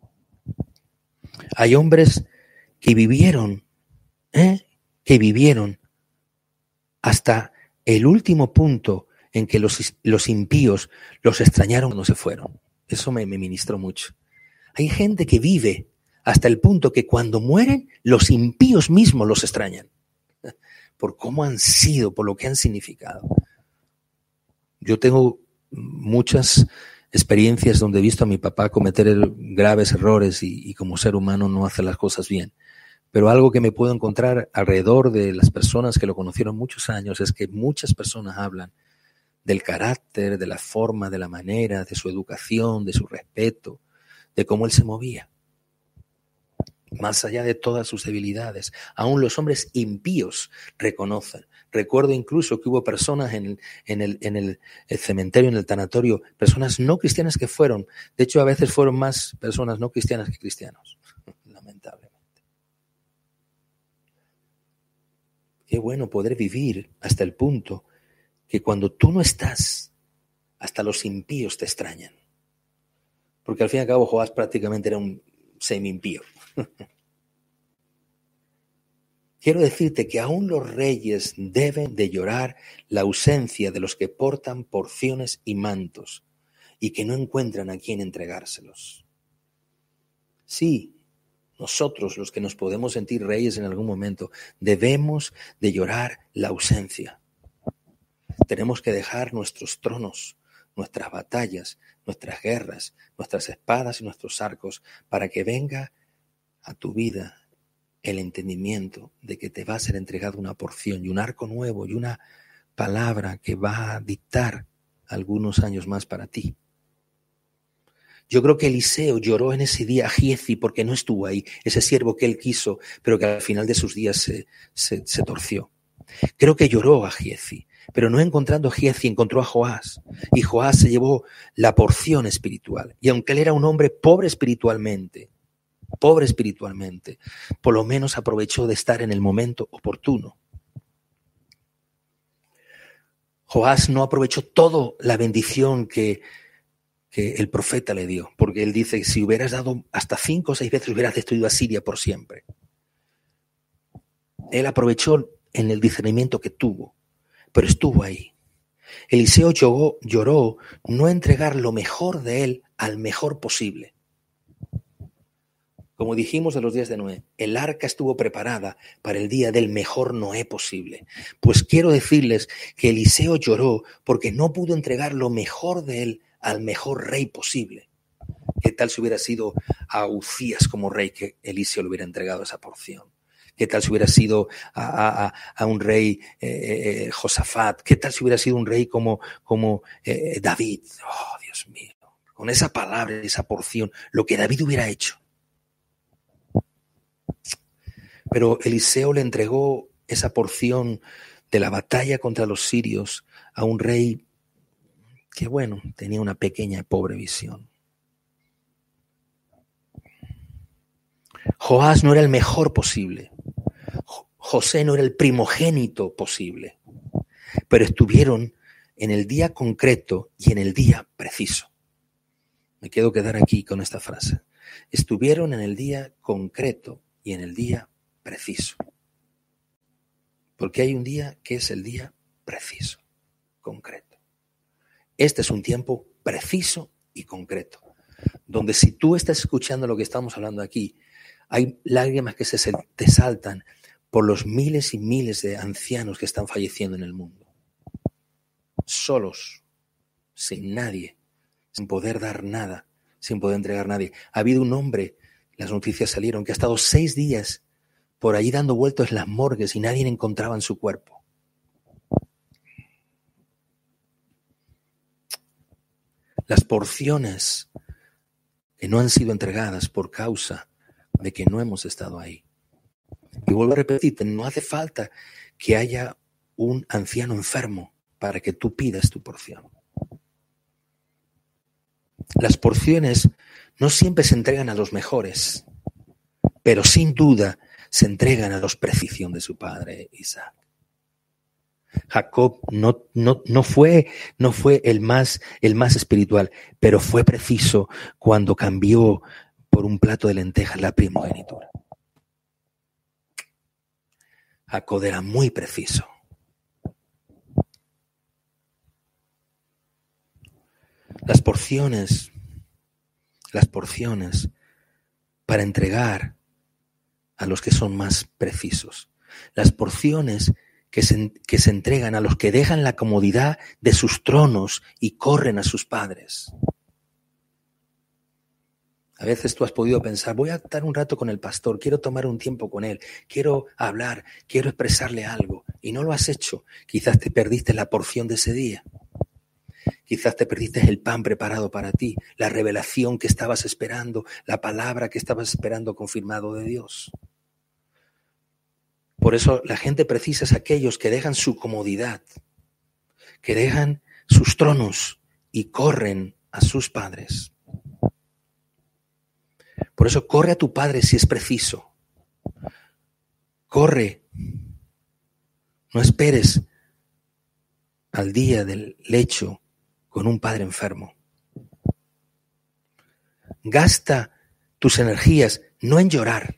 Hay hombres que vivieron, ¿eh? que vivieron hasta el último punto en que los, los impíos los extrañaron cuando se fueron. Eso me, me ministró mucho. Hay gente que vive hasta el punto que cuando mueren, los impíos mismos los extrañan. Por cómo han sido, por lo que han significado. Yo tengo muchas experiencias donde he visto a mi papá cometer graves errores y, y como ser humano no hacer las cosas bien. Pero algo que me puedo encontrar alrededor de las personas que lo conocieron muchos años es que muchas personas hablan del carácter, de la forma, de la manera, de su educación, de su respeto, de cómo él se movía. Más allá de todas sus debilidades, aún los hombres impíos reconocen. Recuerdo incluso que hubo personas en el, en el, en el, el cementerio, en el tanatorio, personas no cristianas que fueron. De hecho, a veces fueron más personas no cristianas que cristianos, lamentablemente. Qué bueno poder vivir hasta el punto que cuando tú no estás, hasta los impíos te extrañan. Porque al fin y al cabo Joás prácticamente era un semi-impío. Quiero decirte que aún los reyes deben de llorar la ausencia de los que portan porciones y mantos y que no encuentran a quién entregárselos. Sí, nosotros los que nos podemos sentir reyes en algún momento debemos de llorar la ausencia. Tenemos que dejar nuestros tronos, nuestras batallas, nuestras guerras, nuestras espadas y nuestros arcos para que venga a tu vida el entendimiento de que te va a ser entregada una porción y un arco nuevo y una palabra que va a dictar algunos años más para ti. Yo creo que Eliseo lloró en ese día a Giezi porque no estuvo ahí, ese siervo que él quiso, pero que al final de sus días se, se, se torció. Creo que lloró a Giezi, pero no encontrando a Giezi encontró a Joás, y Joás se llevó la porción espiritual. Y aunque él era un hombre pobre espiritualmente, pobre espiritualmente, por lo menos aprovechó de estar en el momento oportuno. Joás no aprovechó toda la bendición que, que el profeta le dio, porque él dice que si hubieras dado hasta cinco o seis veces hubieras destruido a Siria por siempre. Él aprovechó en el discernimiento que tuvo, pero estuvo ahí. Eliseo lloró, lloró no entregar lo mejor de él al mejor posible. Como dijimos de los días de Noé, el arca estuvo preparada para el día del mejor Noé posible. Pues quiero decirles que Eliseo lloró porque no pudo entregar lo mejor de él al mejor rey posible. ¿Qué tal si hubiera sido a Uzías como rey que Eliseo le hubiera entregado esa porción? ¿Qué tal si hubiera sido a, a, a un rey eh, eh, Josafat? ¿Qué tal si hubiera sido un rey como, como eh, David? Oh, Dios mío, con esa palabra, esa porción, lo que David hubiera hecho. Pero Eliseo le entregó esa porción de la batalla contra los sirios a un rey que, bueno, tenía una pequeña y pobre visión. Joás no era el mejor posible. José no era el primogénito posible, pero estuvieron en el día concreto y en el día preciso. Me quiero quedar aquí con esta frase. Estuvieron en el día concreto y en el día preciso. Porque hay un día que es el día preciso, concreto. Este es un tiempo preciso y concreto, donde si tú estás escuchando lo que estamos hablando aquí, hay lágrimas que se te saltan por los miles y miles de ancianos que están falleciendo en el mundo. Solos, sin nadie, sin poder dar nada, sin poder entregar a nadie. Ha habido un hombre, las noticias salieron, que ha estado seis días por allí dando vueltas en las morgues y nadie encontraba en su cuerpo. Las porciones que no han sido entregadas por causa de que no hemos estado ahí. Y vuelvo a repetirte, no hace falta que haya un anciano enfermo para que tú pidas tu porción. Las porciones no siempre se entregan a los mejores, pero sin duda se entregan a los precisión de su padre Isaac. Jacob no, no, no, fue, no fue el más, el más espiritual, pero fue preciso cuando cambió por un plato de lentejas la primogenitura. Jacob era muy preciso. Las porciones, las porciones para entregar a los que son más precisos. Las porciones que se, que se entregan a los que dejan la comodidad de sus tronos y corren a sus padres. A veces tú has podido pensar, voy a estar un rato con el pastor, quiero tomar un tiempo con él, quiero hablar, quiero expresarle algo, y no lo has hecho. Quizás te perdiste la porción de ese día. Quizás te perdiste el pan preparado para ti, la revelación que estabas esperando, la palabra que estabas esperando confirmado de Dios. Por eso la gente precisa es aquellos que dejan su comodidad, que dejan sus tronos y corren a sus padres. Por eso corre a tu padre si es preciso. Corre. No esperes al día del lecho con un padre enfermo. Gasta tus energías no en llorar,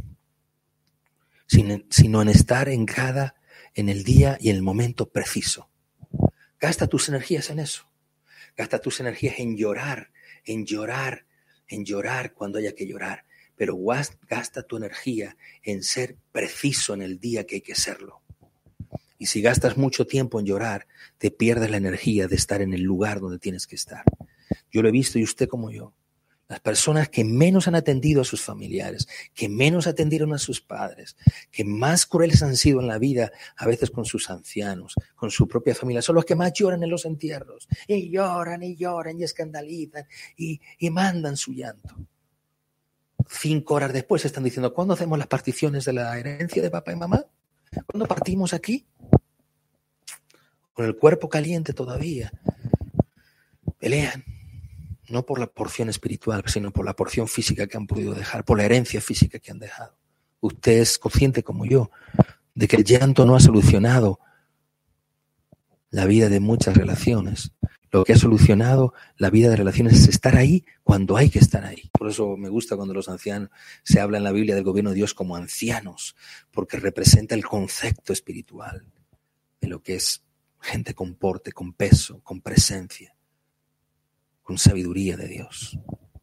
sino en estar en cada, en el día y en el momento preciso. Gasta tus energías en eso. Gasta tus energías en llorar, en llorar, en llorar cuando haya que llorar. Pero gasta tu energía en ser preciso en el día que hay que serlo. Y si gastas mucho tiempo en llorar, te pierdes la energía de estar en el lugar donde tienes que estar. Yo lo he visto y usted como yo. Las personas que menos han atendido a sus familiares, que menos atendieron a sus padres, que más crueles han sido en la vida, a veces con sus ancianos, con su propia familia, son los que más lloran en los entierros. Y lloran y lloran y escandalizan y, y mandan su llanto. Cinco horas después están diciendo, ¿cuándo hacemos las particiones de la herencia de papá y mamá? ¿Cuándo partimos aquí? Con el cuerpo caliente todavía. Pelean. No por la porción espiritual, sino por la porción física que han podido dejar, por la herencia física que han dejado. Usted es consciente como yo de que el llanto no ha solucionado la vida de muchas relaciones. Lo que ha solucionado la vida de relaciones es estar ahí cuando hay que estar ahí. Por eso me gusta cuando los ancianos se habla en la Biblia del gobierno de Dios como ancianos, porque representa el concepto espiritual de lo que es gente con porte, con peso, con presencia, con sabiduría de Dios.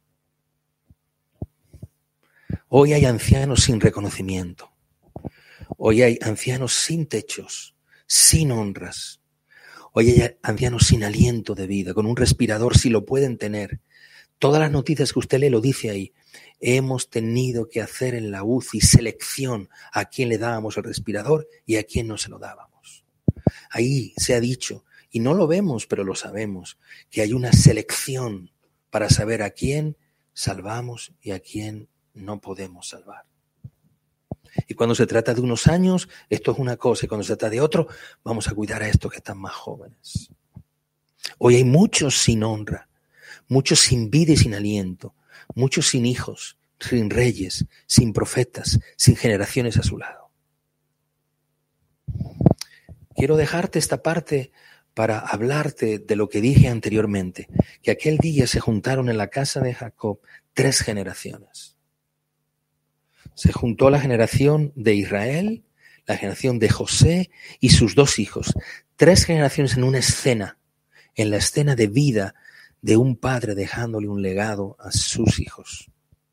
Hoy hay ancianos sin reconocimiento. Hoy hay ancianos sin techos, sin honras. Hoy hay ancianos sin aliento de vida, con un respirador si lo pueden tener. Todas las noticias que usted lee lo dice ahí. Hemos tenido que hacer en la U C I selección a quién le dábamos el respirador y a quién no se lo dábamos. Ahí se ha dicho, y no lo vemos, pero lo sabemos, que hay una selección para saber a quién salvamos y a quién no podemos salvar. Y cuando se trata de unos años, esto es una cosa, y cuando se trata de otro, vamos a cuidar a estos que están más jóvenes. Hoy hay muchos sin honra, muchos sin vida y sin aliento, muchos sin hijos, sin reyes, sin profetas, sin generaciones a su lado. quiero dejarte esta parte para hablarte de lo que dije anteriormente, que aquel día se juntaron en la casa de Jacob tres generaciones. Se juntó la generación de Israel, la generación de José y sus dos hijos. Tres generaciones en una escena, en la escena de vida de un padre dejándole un legado a sus hijos.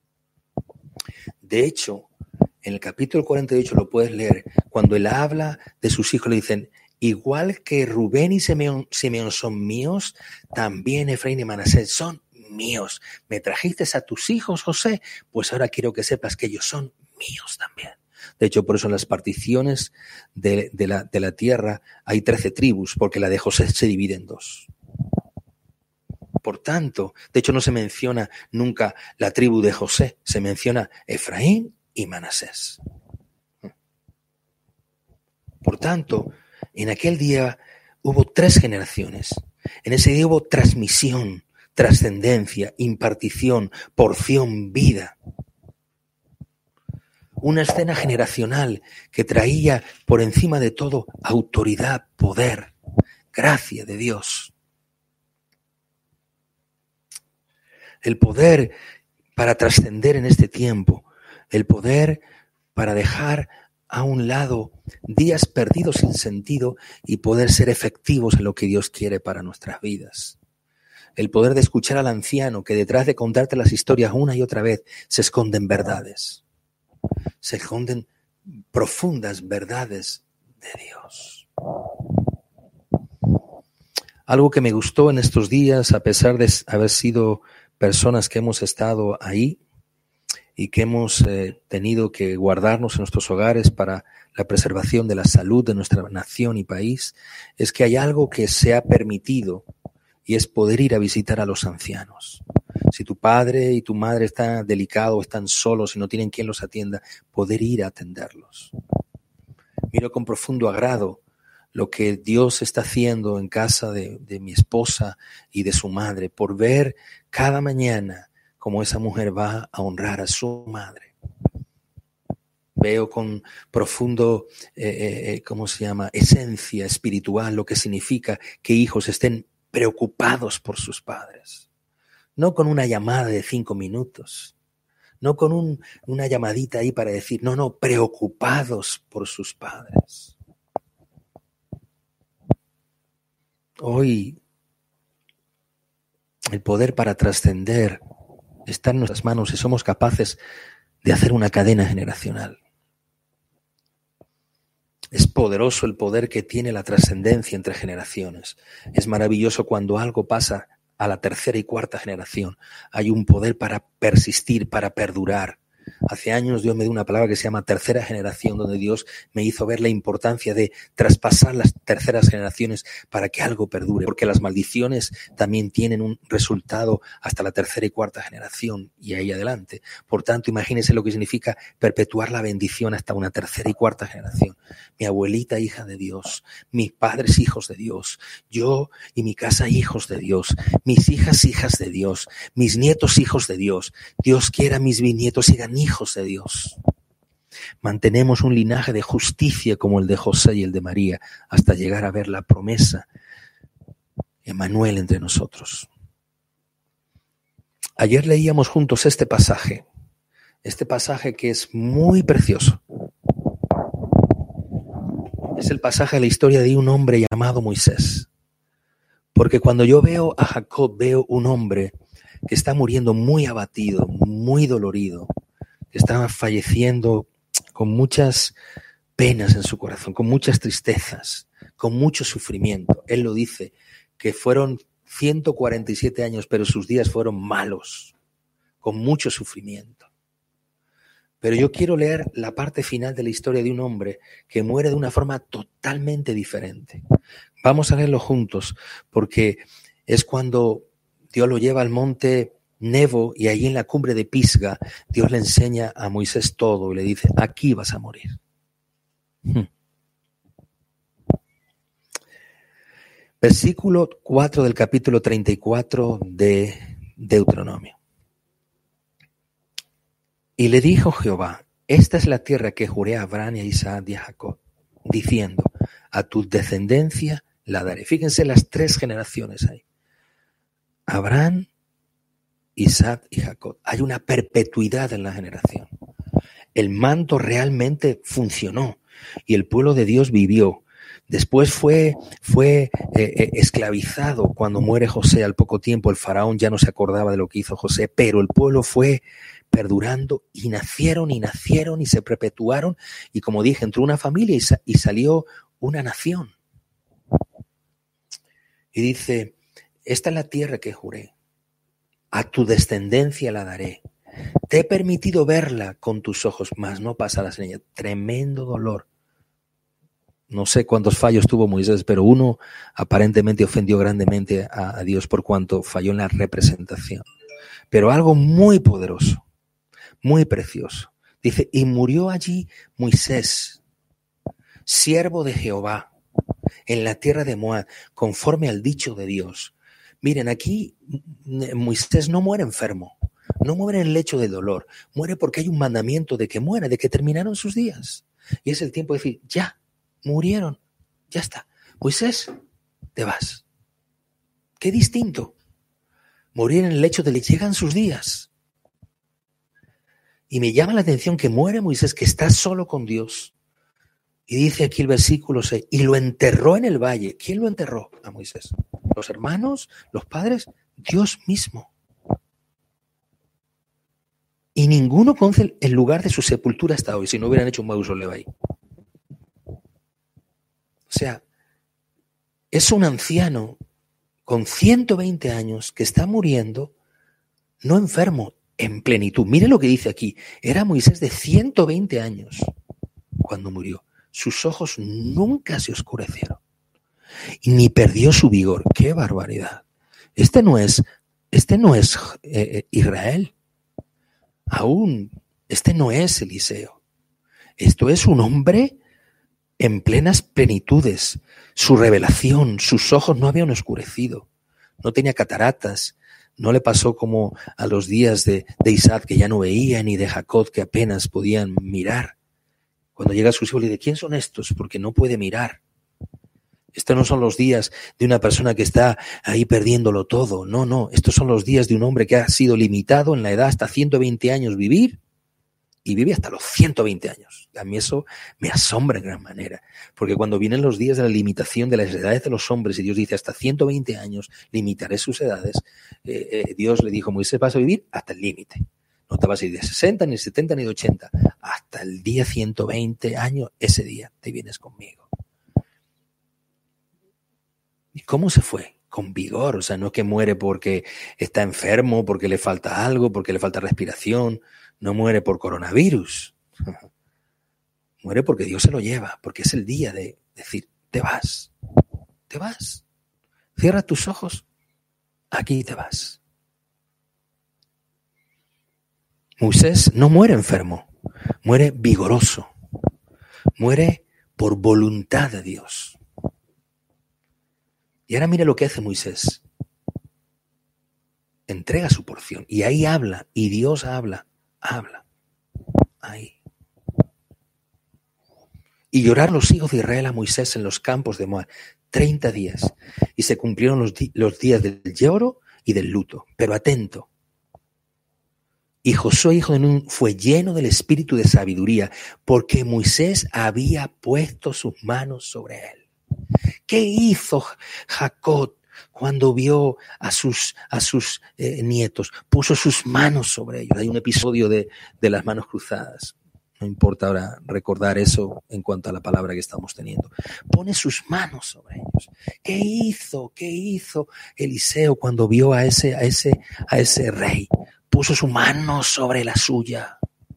De hecho, en el capítulo cuarenta y ocho lo puedes leer, cuando él habla de sus hijos le dicen, igual que Rubén y Simeón, Simeón son míos, también Efraín y Manasés son míos. ¿Me trajiste a tus hijos, José? Pues ahora quiero que sepas que ellos son míos también. De hecho, por eso en las particiones de, de, la, de la tierra hay trece tribus, porque la de José se divide en dos. Por tanto, de hecho no se menciona nunca la tribu de José, se menciona Efraín y Manasés. Por tanto, en aquel día hubo tres generaciones. En ese día hubo transmisión, trascendencia, impartición, porción, vida. Una escena generacional que traía por encima de todo autoridad, poder, gracia de Dios. El poder para trascender en este tiempo, el poder para dejar a un lado días perdidos sin sentido y poder ser efectivos en lo que Dios quiere para nuestras vidas. El poder de escuchar al anciano que detrás de contarte las historias una y otra vez se esconden verdades. Se esconden profundas verdades de Dios. Algo que me gustó en estos días, a pesar de haber sido personas que hemos estado ahí y que hemos eh, tenido que guardarnos en nuestros hogares para la preservación de la salud de nuestra nación y país, es que hay algo que se ha permitido y es poder ir a visitar a los ancianos. Si tu padre y tu madre están delicados, están solos y no tienen quien los atienda, poder ir a atenderlos. Miro con profundo agrado lo que Dios está haciendo en casa de, de mi esposa y de su madre, por ver cada mañana cómo esa mujer va a honrar a su madre. Veo con profundo, eh, eh, ¿cómo se llama?, esencia espiritual lo que significa que hijos estén preocupados por sus padres. No con una llamada de cinco minutos, no con un, una llamadita ahí para decir, no, no, preocupados por sus padres. Hoy el poder para trascender está en nuestras manos y somos capaces de hacer una cadena generacional. Es poderoso el poder que tiene la trascendencia entre generaciones. Es maravilloso cuando algo pasa a la tercera y cuarta generación. Hay un poder para persistir, para perdurar. Hace años Dios me dio una palabra que se llama tercera generación, donde Dios me hizo ver la importancia de traspasar las terceras generaciones para que algo perdure, porque las maldiciones también tienen un resultado hasta la tercera y cuarta generación y ahí adelante. Por tanto, imagínense lo que significa perpetuar la bendición hasta una tercera y cuarta generación. Mi abuelita, hija de Dios, mis padres, hijos de Dios, yo y mi casa, hijos de Dios, mis hijas, hijas de Dios, mis nietos, hijos de Dios. Dios quiera mis bisnietos sigan hijos de Dios. Mantenemos un linaje de justicia como el de José y el de María hasta llegar a ver la promesa Emmanuel entre nosotros. Ayer leíamos juntos este pasaje, este pasaje que es muy precioso. Es el pasaje de la historia de un hombre llamado Moisés. Porque cuando yo veo a Jacob, veo un hombre que está muriendo muy abatido, muy dolorido, que está falleciendo con muchas penas en su corazón, con muchas tristezas, con mucho sufrimiento. Él lo dice, que fueron ciento cuarenta y siete años, pero sus días fueron malos, con mucho sufrimiento. Pero yo quiero leer la parte final de la historia de un hombre que muere de una forma totalmente diferente. Vamos a leerlo juntos, porque es cuando Dios lo lleva al monte Nebo y allí en la cumbre de Pisga, Dios le enseña a Moisés todo y le dice, aquí vas a morir. Hmm. Versículo cuatro del capítulo treinta y cuatro de Deuteronomio. Y le dijo Jehová, esta es la tierra que juré a Abraham y a Isaac y a Jacob, diciendo, a tu descendencia la daré. Fíjense las tres generaciones ahí. Abraham, Isaac y Jacob. Hay una perpetuidad en la generación. El manto realmente funcionó y el pueblo de Dios vivió. Después fue, fue eh, eh, esclavizado cuando muere José al poco tiempo. El faraón ya no se acordaba de lo que hizo José, pero el pueblo fue perdurando y nacieron y nacieron y se perpetuaron. Y como dije, entró una familia y, sa- y salió una nación. Y dice, esta es la tierra que juré, a tu descendencia la daré. Te he permitido verla con tus ojos, mas no pasarás en ella. Tremendo dolor. No sé cuántos fallos tuvo Moisés, pero uno aparentemente ofendió grandemente a, a Dios por cuanto falló en la representación. Pero algo muy poderoso, muy precioso. Dice, y murió allí Moisés, siervo de Jehová, en la tierra de Moab, conforme al dicho de Dios. Miren, aquí Moisés no muere enfermo, no muere en el lecho de dolor, muere porque hay un mandamiento de que muera, de que terminaron sus días. Y es el tiempo de decir, ya, murieron, ya está. Moisés, te vas. Qué distinto. Morir en el lecho de le llegan sus días. Y me llama la atención que muere Moisés, que está solo con Dios. Y dice aquí el versículo seis, y lo enterró en el valle. ¿Quién lo enterró a Moisés? ¿Los hermanos? ¿Los padres? Dios mismo. Y ninguno conoce el lugar de su sepultura hasta hoy, si no hubieran hecho un mausoleo ahí. O sea, es un anciano con ciento veinte años que está muriendo, no enfermo, en plenitud. Mire lo que dice aquí. Era Moisés de ciento veinte años cuando murió. Sus ojos nunca se oscurecieron. Y ni perdió su vigor. ¡Qué barbaridad! Este no es, este no es eh, Israel. Aún, este no es Eliseo. Esto es un hombre en plenas plenitudes. Su revelación, sus ojos no habían oscurecido. No tenía cataratas. No le pasó como a los días de, de Isaac, que ya no veía, ni de Jacob, que apenas podían mirar. Cuando llega a sus hijos, le dice, ¿quién son estos? Porque no puede mirar. Estos no son los días de una persona que está ahí perdiéndolo todo. No, no. Estos son los días de un hombre que ha sido limitado en la edad hasta ciento veinte años vivir y vive hasta los ciento veinte años. A mí eso me asombra en gran manera. Porque cuando vienen los días de la limitación de las edades de los hombres y Dios dice hasta ciento veinte años limitaré sus edades, eh, eh, Dios le dijo, Moisés, vas a vivir hasta el límite. No te vas a ir de sesenta, ni de setenta, ni de ochenta. Hasta el día ciento veinte años, ese día te vienes conmigo. ¿Y cómo se fue? Con vigor. O sea, no es que muere porque está enfermo, porque le falta algo, porque le falta respiración. No muere por coronavirus. Muere porque Dios se lo lleva, porque es el día de decir, te vas, te vas. Cierra tus ojos, aquí te vas. Moisés no muere enfermo, muere vigoroso, muere por voluntad de Dios. Y ahora mire lo que hace Moisés. Entrega su porción y ahí habla, y Dios habla, habla, ahí. Y lloraron los hijos de Israel a Moisés en los campos de Moab treinta días, y se cumplieron los, di- los días del lloro y del luto. Pero atento. Y Josué, hijo de Nun, fue lleno del espíritu de sabiduría, porque Moisés había puesto sus manos sobre él. ¿Qué hizo Jacob cuando vio a sus, a sus eh, nietos? Puso sus manos sobre ellos. Hay un episodio de, de las manos cruzadas. No importa ahora recordar eso en cuanto a la palabra que estamos teniendo. Pone sus manos sobre ellos. ¿Qué hizo? ¿Qué hizo Eliseo cuando vio a ese, a ese, a ese rey? Puso su mano sobre la suya.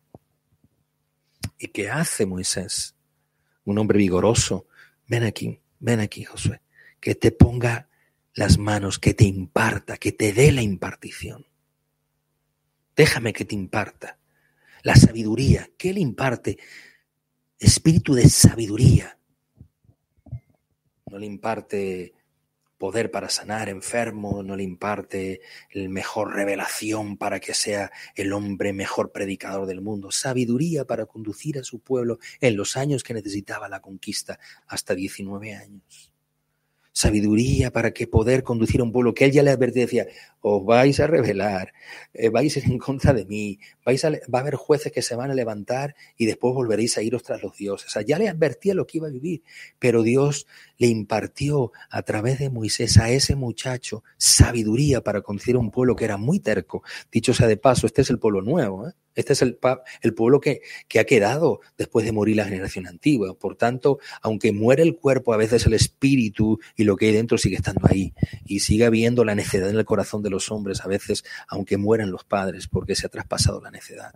¿Y qué hace Moisés? Un hombre vigoroso. Ven aquí, ven aquí, Josué. Que te ponga las manos, que te imparta, que te dé la impartición. Déjame que te imparta. La sabiduría, ¿qué le imparte? Espíritu de sabiduría. No le imparte poder para sanar enfermos, no le imparte el mejor revelación para que sea el hombre mejor predicador del mundo, sabiduría para conducir a su pueblo en los años que necesitaba la conquista, hasta diecinueve años. Sabiduría para que poder conducir a un pueblo que él ya le advertía, decía, os vais a rebelar, eh, vais a ir en contra de mí, vais a, va a haber jueces que se van a levantar y después volveréis a iros tras los dioses. O sea, ya le advertía lo que iba a vivir, pero Dios le impartió a través de Moisés a ese muchacho sabiduría para conducir a un pueblo que era muy terco. Dicho sea de paso, este es el pueblo nuevo, ¿eh? Este es el, el pueblo que, que ha quedado después de morir la generación antigua. Por tanto, aunque muere el cuerpo, a veces el espíritu y lo que hay dentro sigue estando ahí. Y sigue habiendo la necedad en el corazón de los hombres, a veces, aunque mueran los padres, porque se ha traspasado la necedad.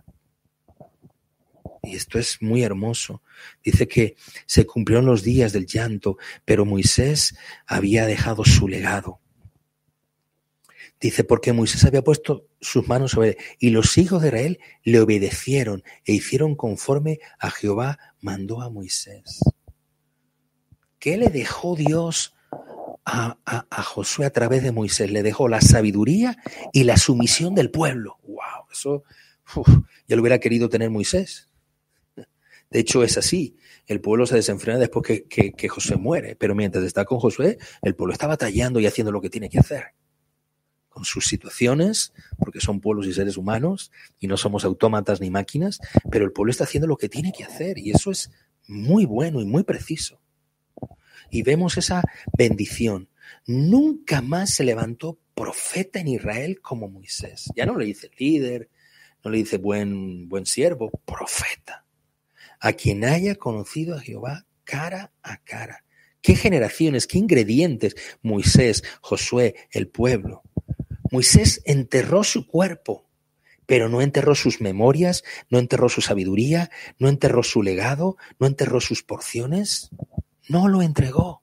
Y esto es muy hermoso. Dice que se cumplieron los días del llanto, pero Moisés había dejado su legado. Dice, porque Moisés había puesto sus manos sobre él, y los hijos de Israel le obedecieron e hicieron conforme a Jehová mandó a Moisés. ¿Qué le dejó Dios a, a, a Josué a través de Moisés? Le dejó la sabiduría y la sumisión del pueblo. ¡Wow! Eso uf, ya lo hubiera querido tener Moisés. De hecho, es así. El pueblo se desenfrena después que, que, que Josué muere, pero mientras está con Josué, el pueblo está batallando y haciendo lo que tiene que hacer. Con sus situaciones, porque son pueblos y seres humanos y no somos autómatas ni máquinas, pero el pueblo está haciendo lo que tiene que hacer y eso es muy bueno y muy preciso. Y vemos esa bendición. Nunca más se levantó profeta en Israel como Moisés. Ya no le dice líder, no le dice buen, buen siervo, profeta. A quien haya conocido a Jehová cara a cara. ¿Qué generaciones, qué ingredientes? Moisés, Josué, el pueblo. Moisés enterró su cuerpo, pero no enterró sus memorias, no enterró su sabiduría, no enterró su legado, no enterró sus porciones, no lo entregó.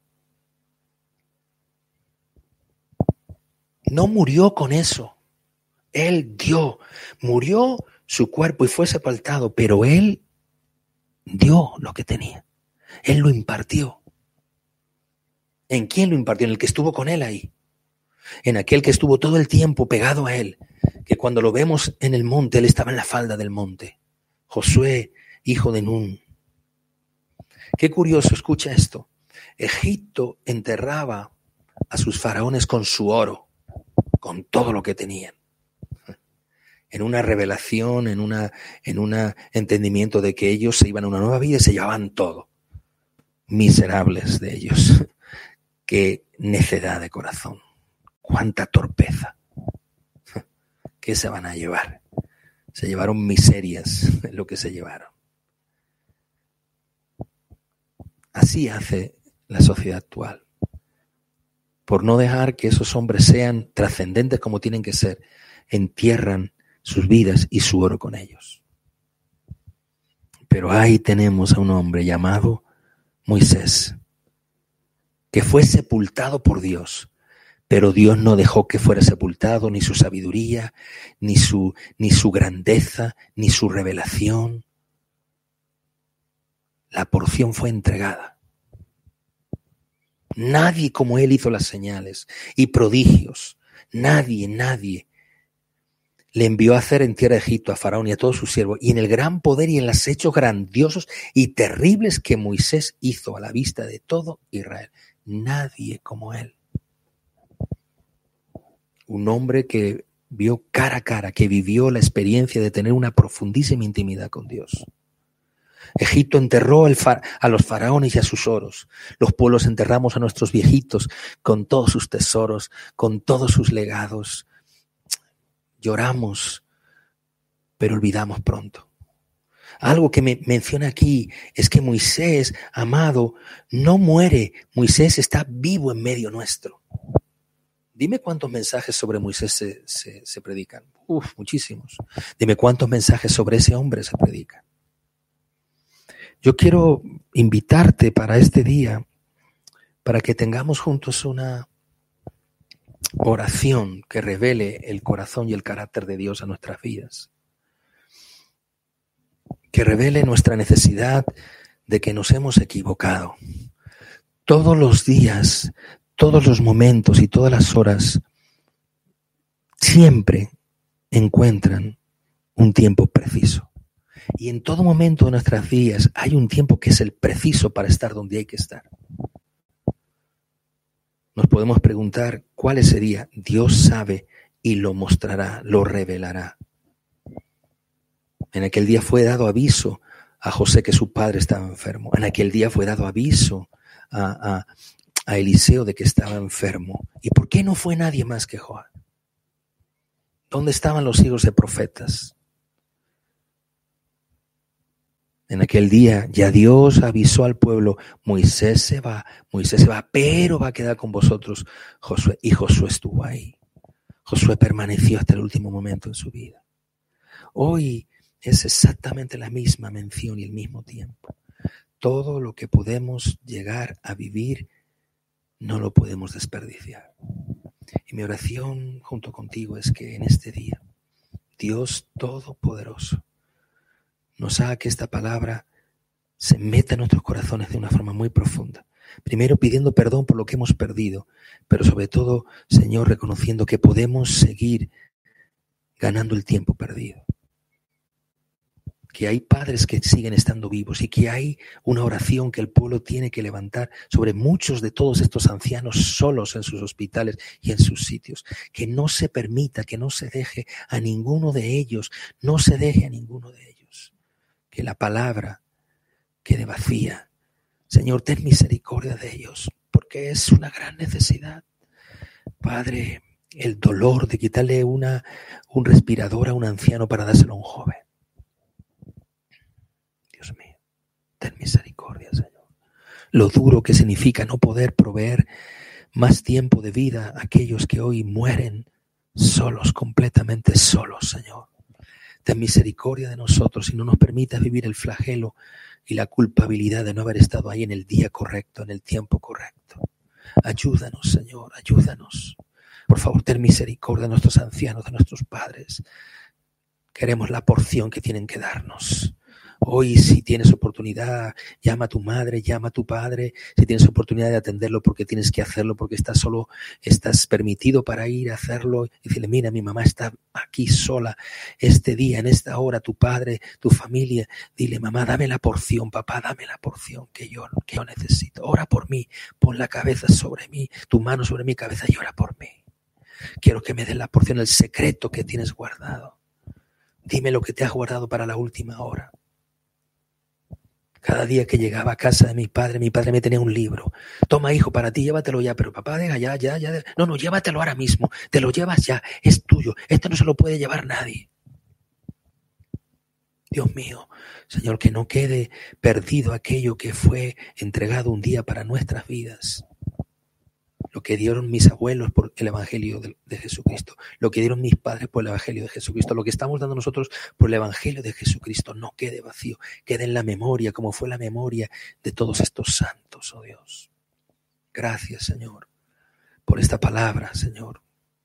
No murió con eso. Él dio, murió su cuerpo y fue sepultado, pero él dio lo que tenía. Él lo impartió. ¿En quién lo impartió? En el que estuvo con él ahí. En aquel que estuvo todo el tiempo pegado a él, que cuando lo vemos en el monte, él estaba en la falda del monte. Josué, hijo de Nun. Qué curioso, escucha esto. Egipto enterraba a sus faraones con su oro, con todo lo que tenían. En una revelación, en una, en un entendimiento de que ellos se iban a una nueva vida y se llevaban todo. Miserables de ellos. Qué necedad de corazón. Cuánta torpeza. ¿Qué se van a llevar? Se llevaron miserias, lo que se llevaron. Así hace la sociedad actual. Por no dejar que esos hombres sean trascendentes como tienen que ser, entierran sus vidas y su oro con ellos. Pero ahí tenemos a un hombre llamado Moisés, que fue sepultado por Dios. Pero Dios no dejó que fuera sepultado ni su sabiduría, ni su, ni su grandeza, ni su revelación. La porción fue entregada. Nadie como él hizo las señales y prodigios. Nadie, nadie le envió a hacer en tierra de Egipto a Faraón y a todos sus siervos, y en el gran poder y en los hechos grandiosos y terribles que Moisés hizo a la vista de todo Israel. Nadie como él. Un hombre que vio cara a cara, que vivió la experiencia de tener una profundísima intimidad con Dios. Egipto enterró el far- a los faraones y a sus oros. Los pueblos enterramos a nuestros viejitos con todos sus tesoros, con todos sus legados. Lloramos, pero olvidamos pronto. Algo que me menciona aquí es que Moisés, amado, no muere. Moisés está vivo en medio nuestro. Dime cuántos mensajes sobre Moisés se, se, se predican. Uf, muchísimos. Dime cuántos mensajes sobre ese hombre se predican. Yo quiero invitarte para este día, para que tengamos juntos una oración que revele el corazón y el carácter de Dios a nuestras vidas. Que revele nuestra necesidad de que nos hemos equivocado. Todos los días todos los momentos y todas las horas siempre encuentran un tiempo preciso. Y en todo momento de nuestras vidas hay un tiempo que es el preciso para estar donde hay que estar. Nos podemos preguntar cuál es ese día. Dios sabe y lo mostrará, lo revelará. En aquel día fue dado aviso a José que su padre estaba enfermo. En aquel día fue dado aviso a, a, a Eliseo de que estaba enfermo. ¿Y por qué no fue nadie más que Joab? ¿Dónde estaban los hijos de profetas? En aquel día ya Dios avisó al pueblo, Moisés se va, Moisés se va, pero va a quedar con vosotros Josué. Y Josué estuvo ahí. Josué permaneció hasta el último momento en su vida. Hoy es exactamente la misma mención y el mismo tiempo. Todo lo que podemos llegar a vivir no lo podemos desperdiciar. Y mi oración junto contigo es que en este día Dios Todopoderoso nos haga que esta palabra se meta en nuestros corazones de una forma muy profunda. Primero pidiendo perdón por lo que hemos perdido, pero sobre todo, Señor, reconociendo que podemos seguir ganando el tiempo perdido. Que hay padres que siguen estando vivos y que hay una oración que el pueblo tiene que levantar sobre muchos de todos estos ancianos solos en sus hospitales y en sus sitios. Que no se permita, que no se deje a ninguno de ellos, no se deje a ninguno de ellos. Que la palabra quede vacía. Señor, ten misericordia de ellos, porque es una gran necesidad. Padre, el dolor de quitarle una, un respirador a un anciano para dárselo a un joven. Dios mío, ten misericordia, Señor. Lo duro que significa no poder proveer más tiempo de vida a aquellos que hoy mueren solos, completamente solos, Señor. Ten misericordia de nosotros y no nos permitas vivir el flagelo y la culpabilidad de no haber estado ahí en el día correcto, en el tiempo correcto. Ayúdanos, Señor, ayúdanos. Por favor, ten misericordia de nuestros ancianos, de nuestros padres. Queremos la porción que tienen que darnos. Hoy, si tienes oportunidad, llama a tu madre, llama a tu padre. Si tienes oportunidad de atenderlo porque tienes que hacerlo, porque estás solo, estás permitido para ir a hacerlo. Y decirle, mira, mi mamá está aquí sola este día, en esta hora, tu padre, tu familia. Dile, mamá, dame la porción, papá, dame la porción que yo, que yo necesito. Ora por mí, pon la cabeza sobre mí, tu mano sobre mi cabeza y ora por mí. Quiero que me des la porción, el secreto que tienes guardado. Dime lo que te has guardado para la última hora. Cada día que llegaba a casa de mi padre, mi padre me tenía un libro. Toma, hijo, para ti, llévatelo ya. Pero papá, deja ya, ya, ya. No, no, llévatelo ahora mismo. Te lo llevas ya. Es tuyo. Este no se lo puede llevar nadie. Dios mío, Señor, que no quede perdido aquello que fue entregado un día para nuestras vidas. Lo que dieron mis abuelos por el Evangelio de, de Jesucristo, lo que dieron mis padres por el Evangelio de Jesucristo, lo que estamos dando nosotros por el Evangelio de Jesucristo, no quede vacío, quede en la memoria, como fue la memoria de todos estos santos, oh Dios. Gracias, Señor, por esta palabra, Señor.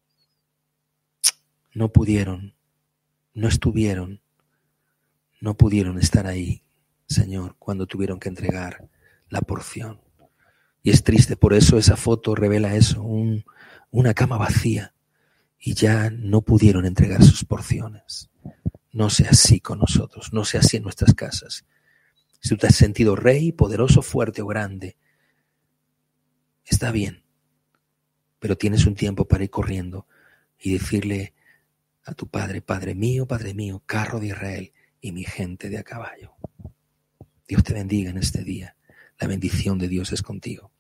No pudieron, no estuvieron, no pudieron estar ahí, Señor, cuando tuvieron que entregar la porción. Y es triste, por eso esa foto revela eso, un, una cama vacía y ya no pudieron entregar sus porciones. No sea así con nosotros, no sea así en nuestras casas. Si tú te has sentido rey, poderoso, fuerte o grande, está bien, pero tienes un tiempo para ir corriendo y decirle a tu padre, Padre mío, Padre mío, carro de Israel y mi gente de a caballo. Dios te bendiga en este día. La bendición de Dios es contigo.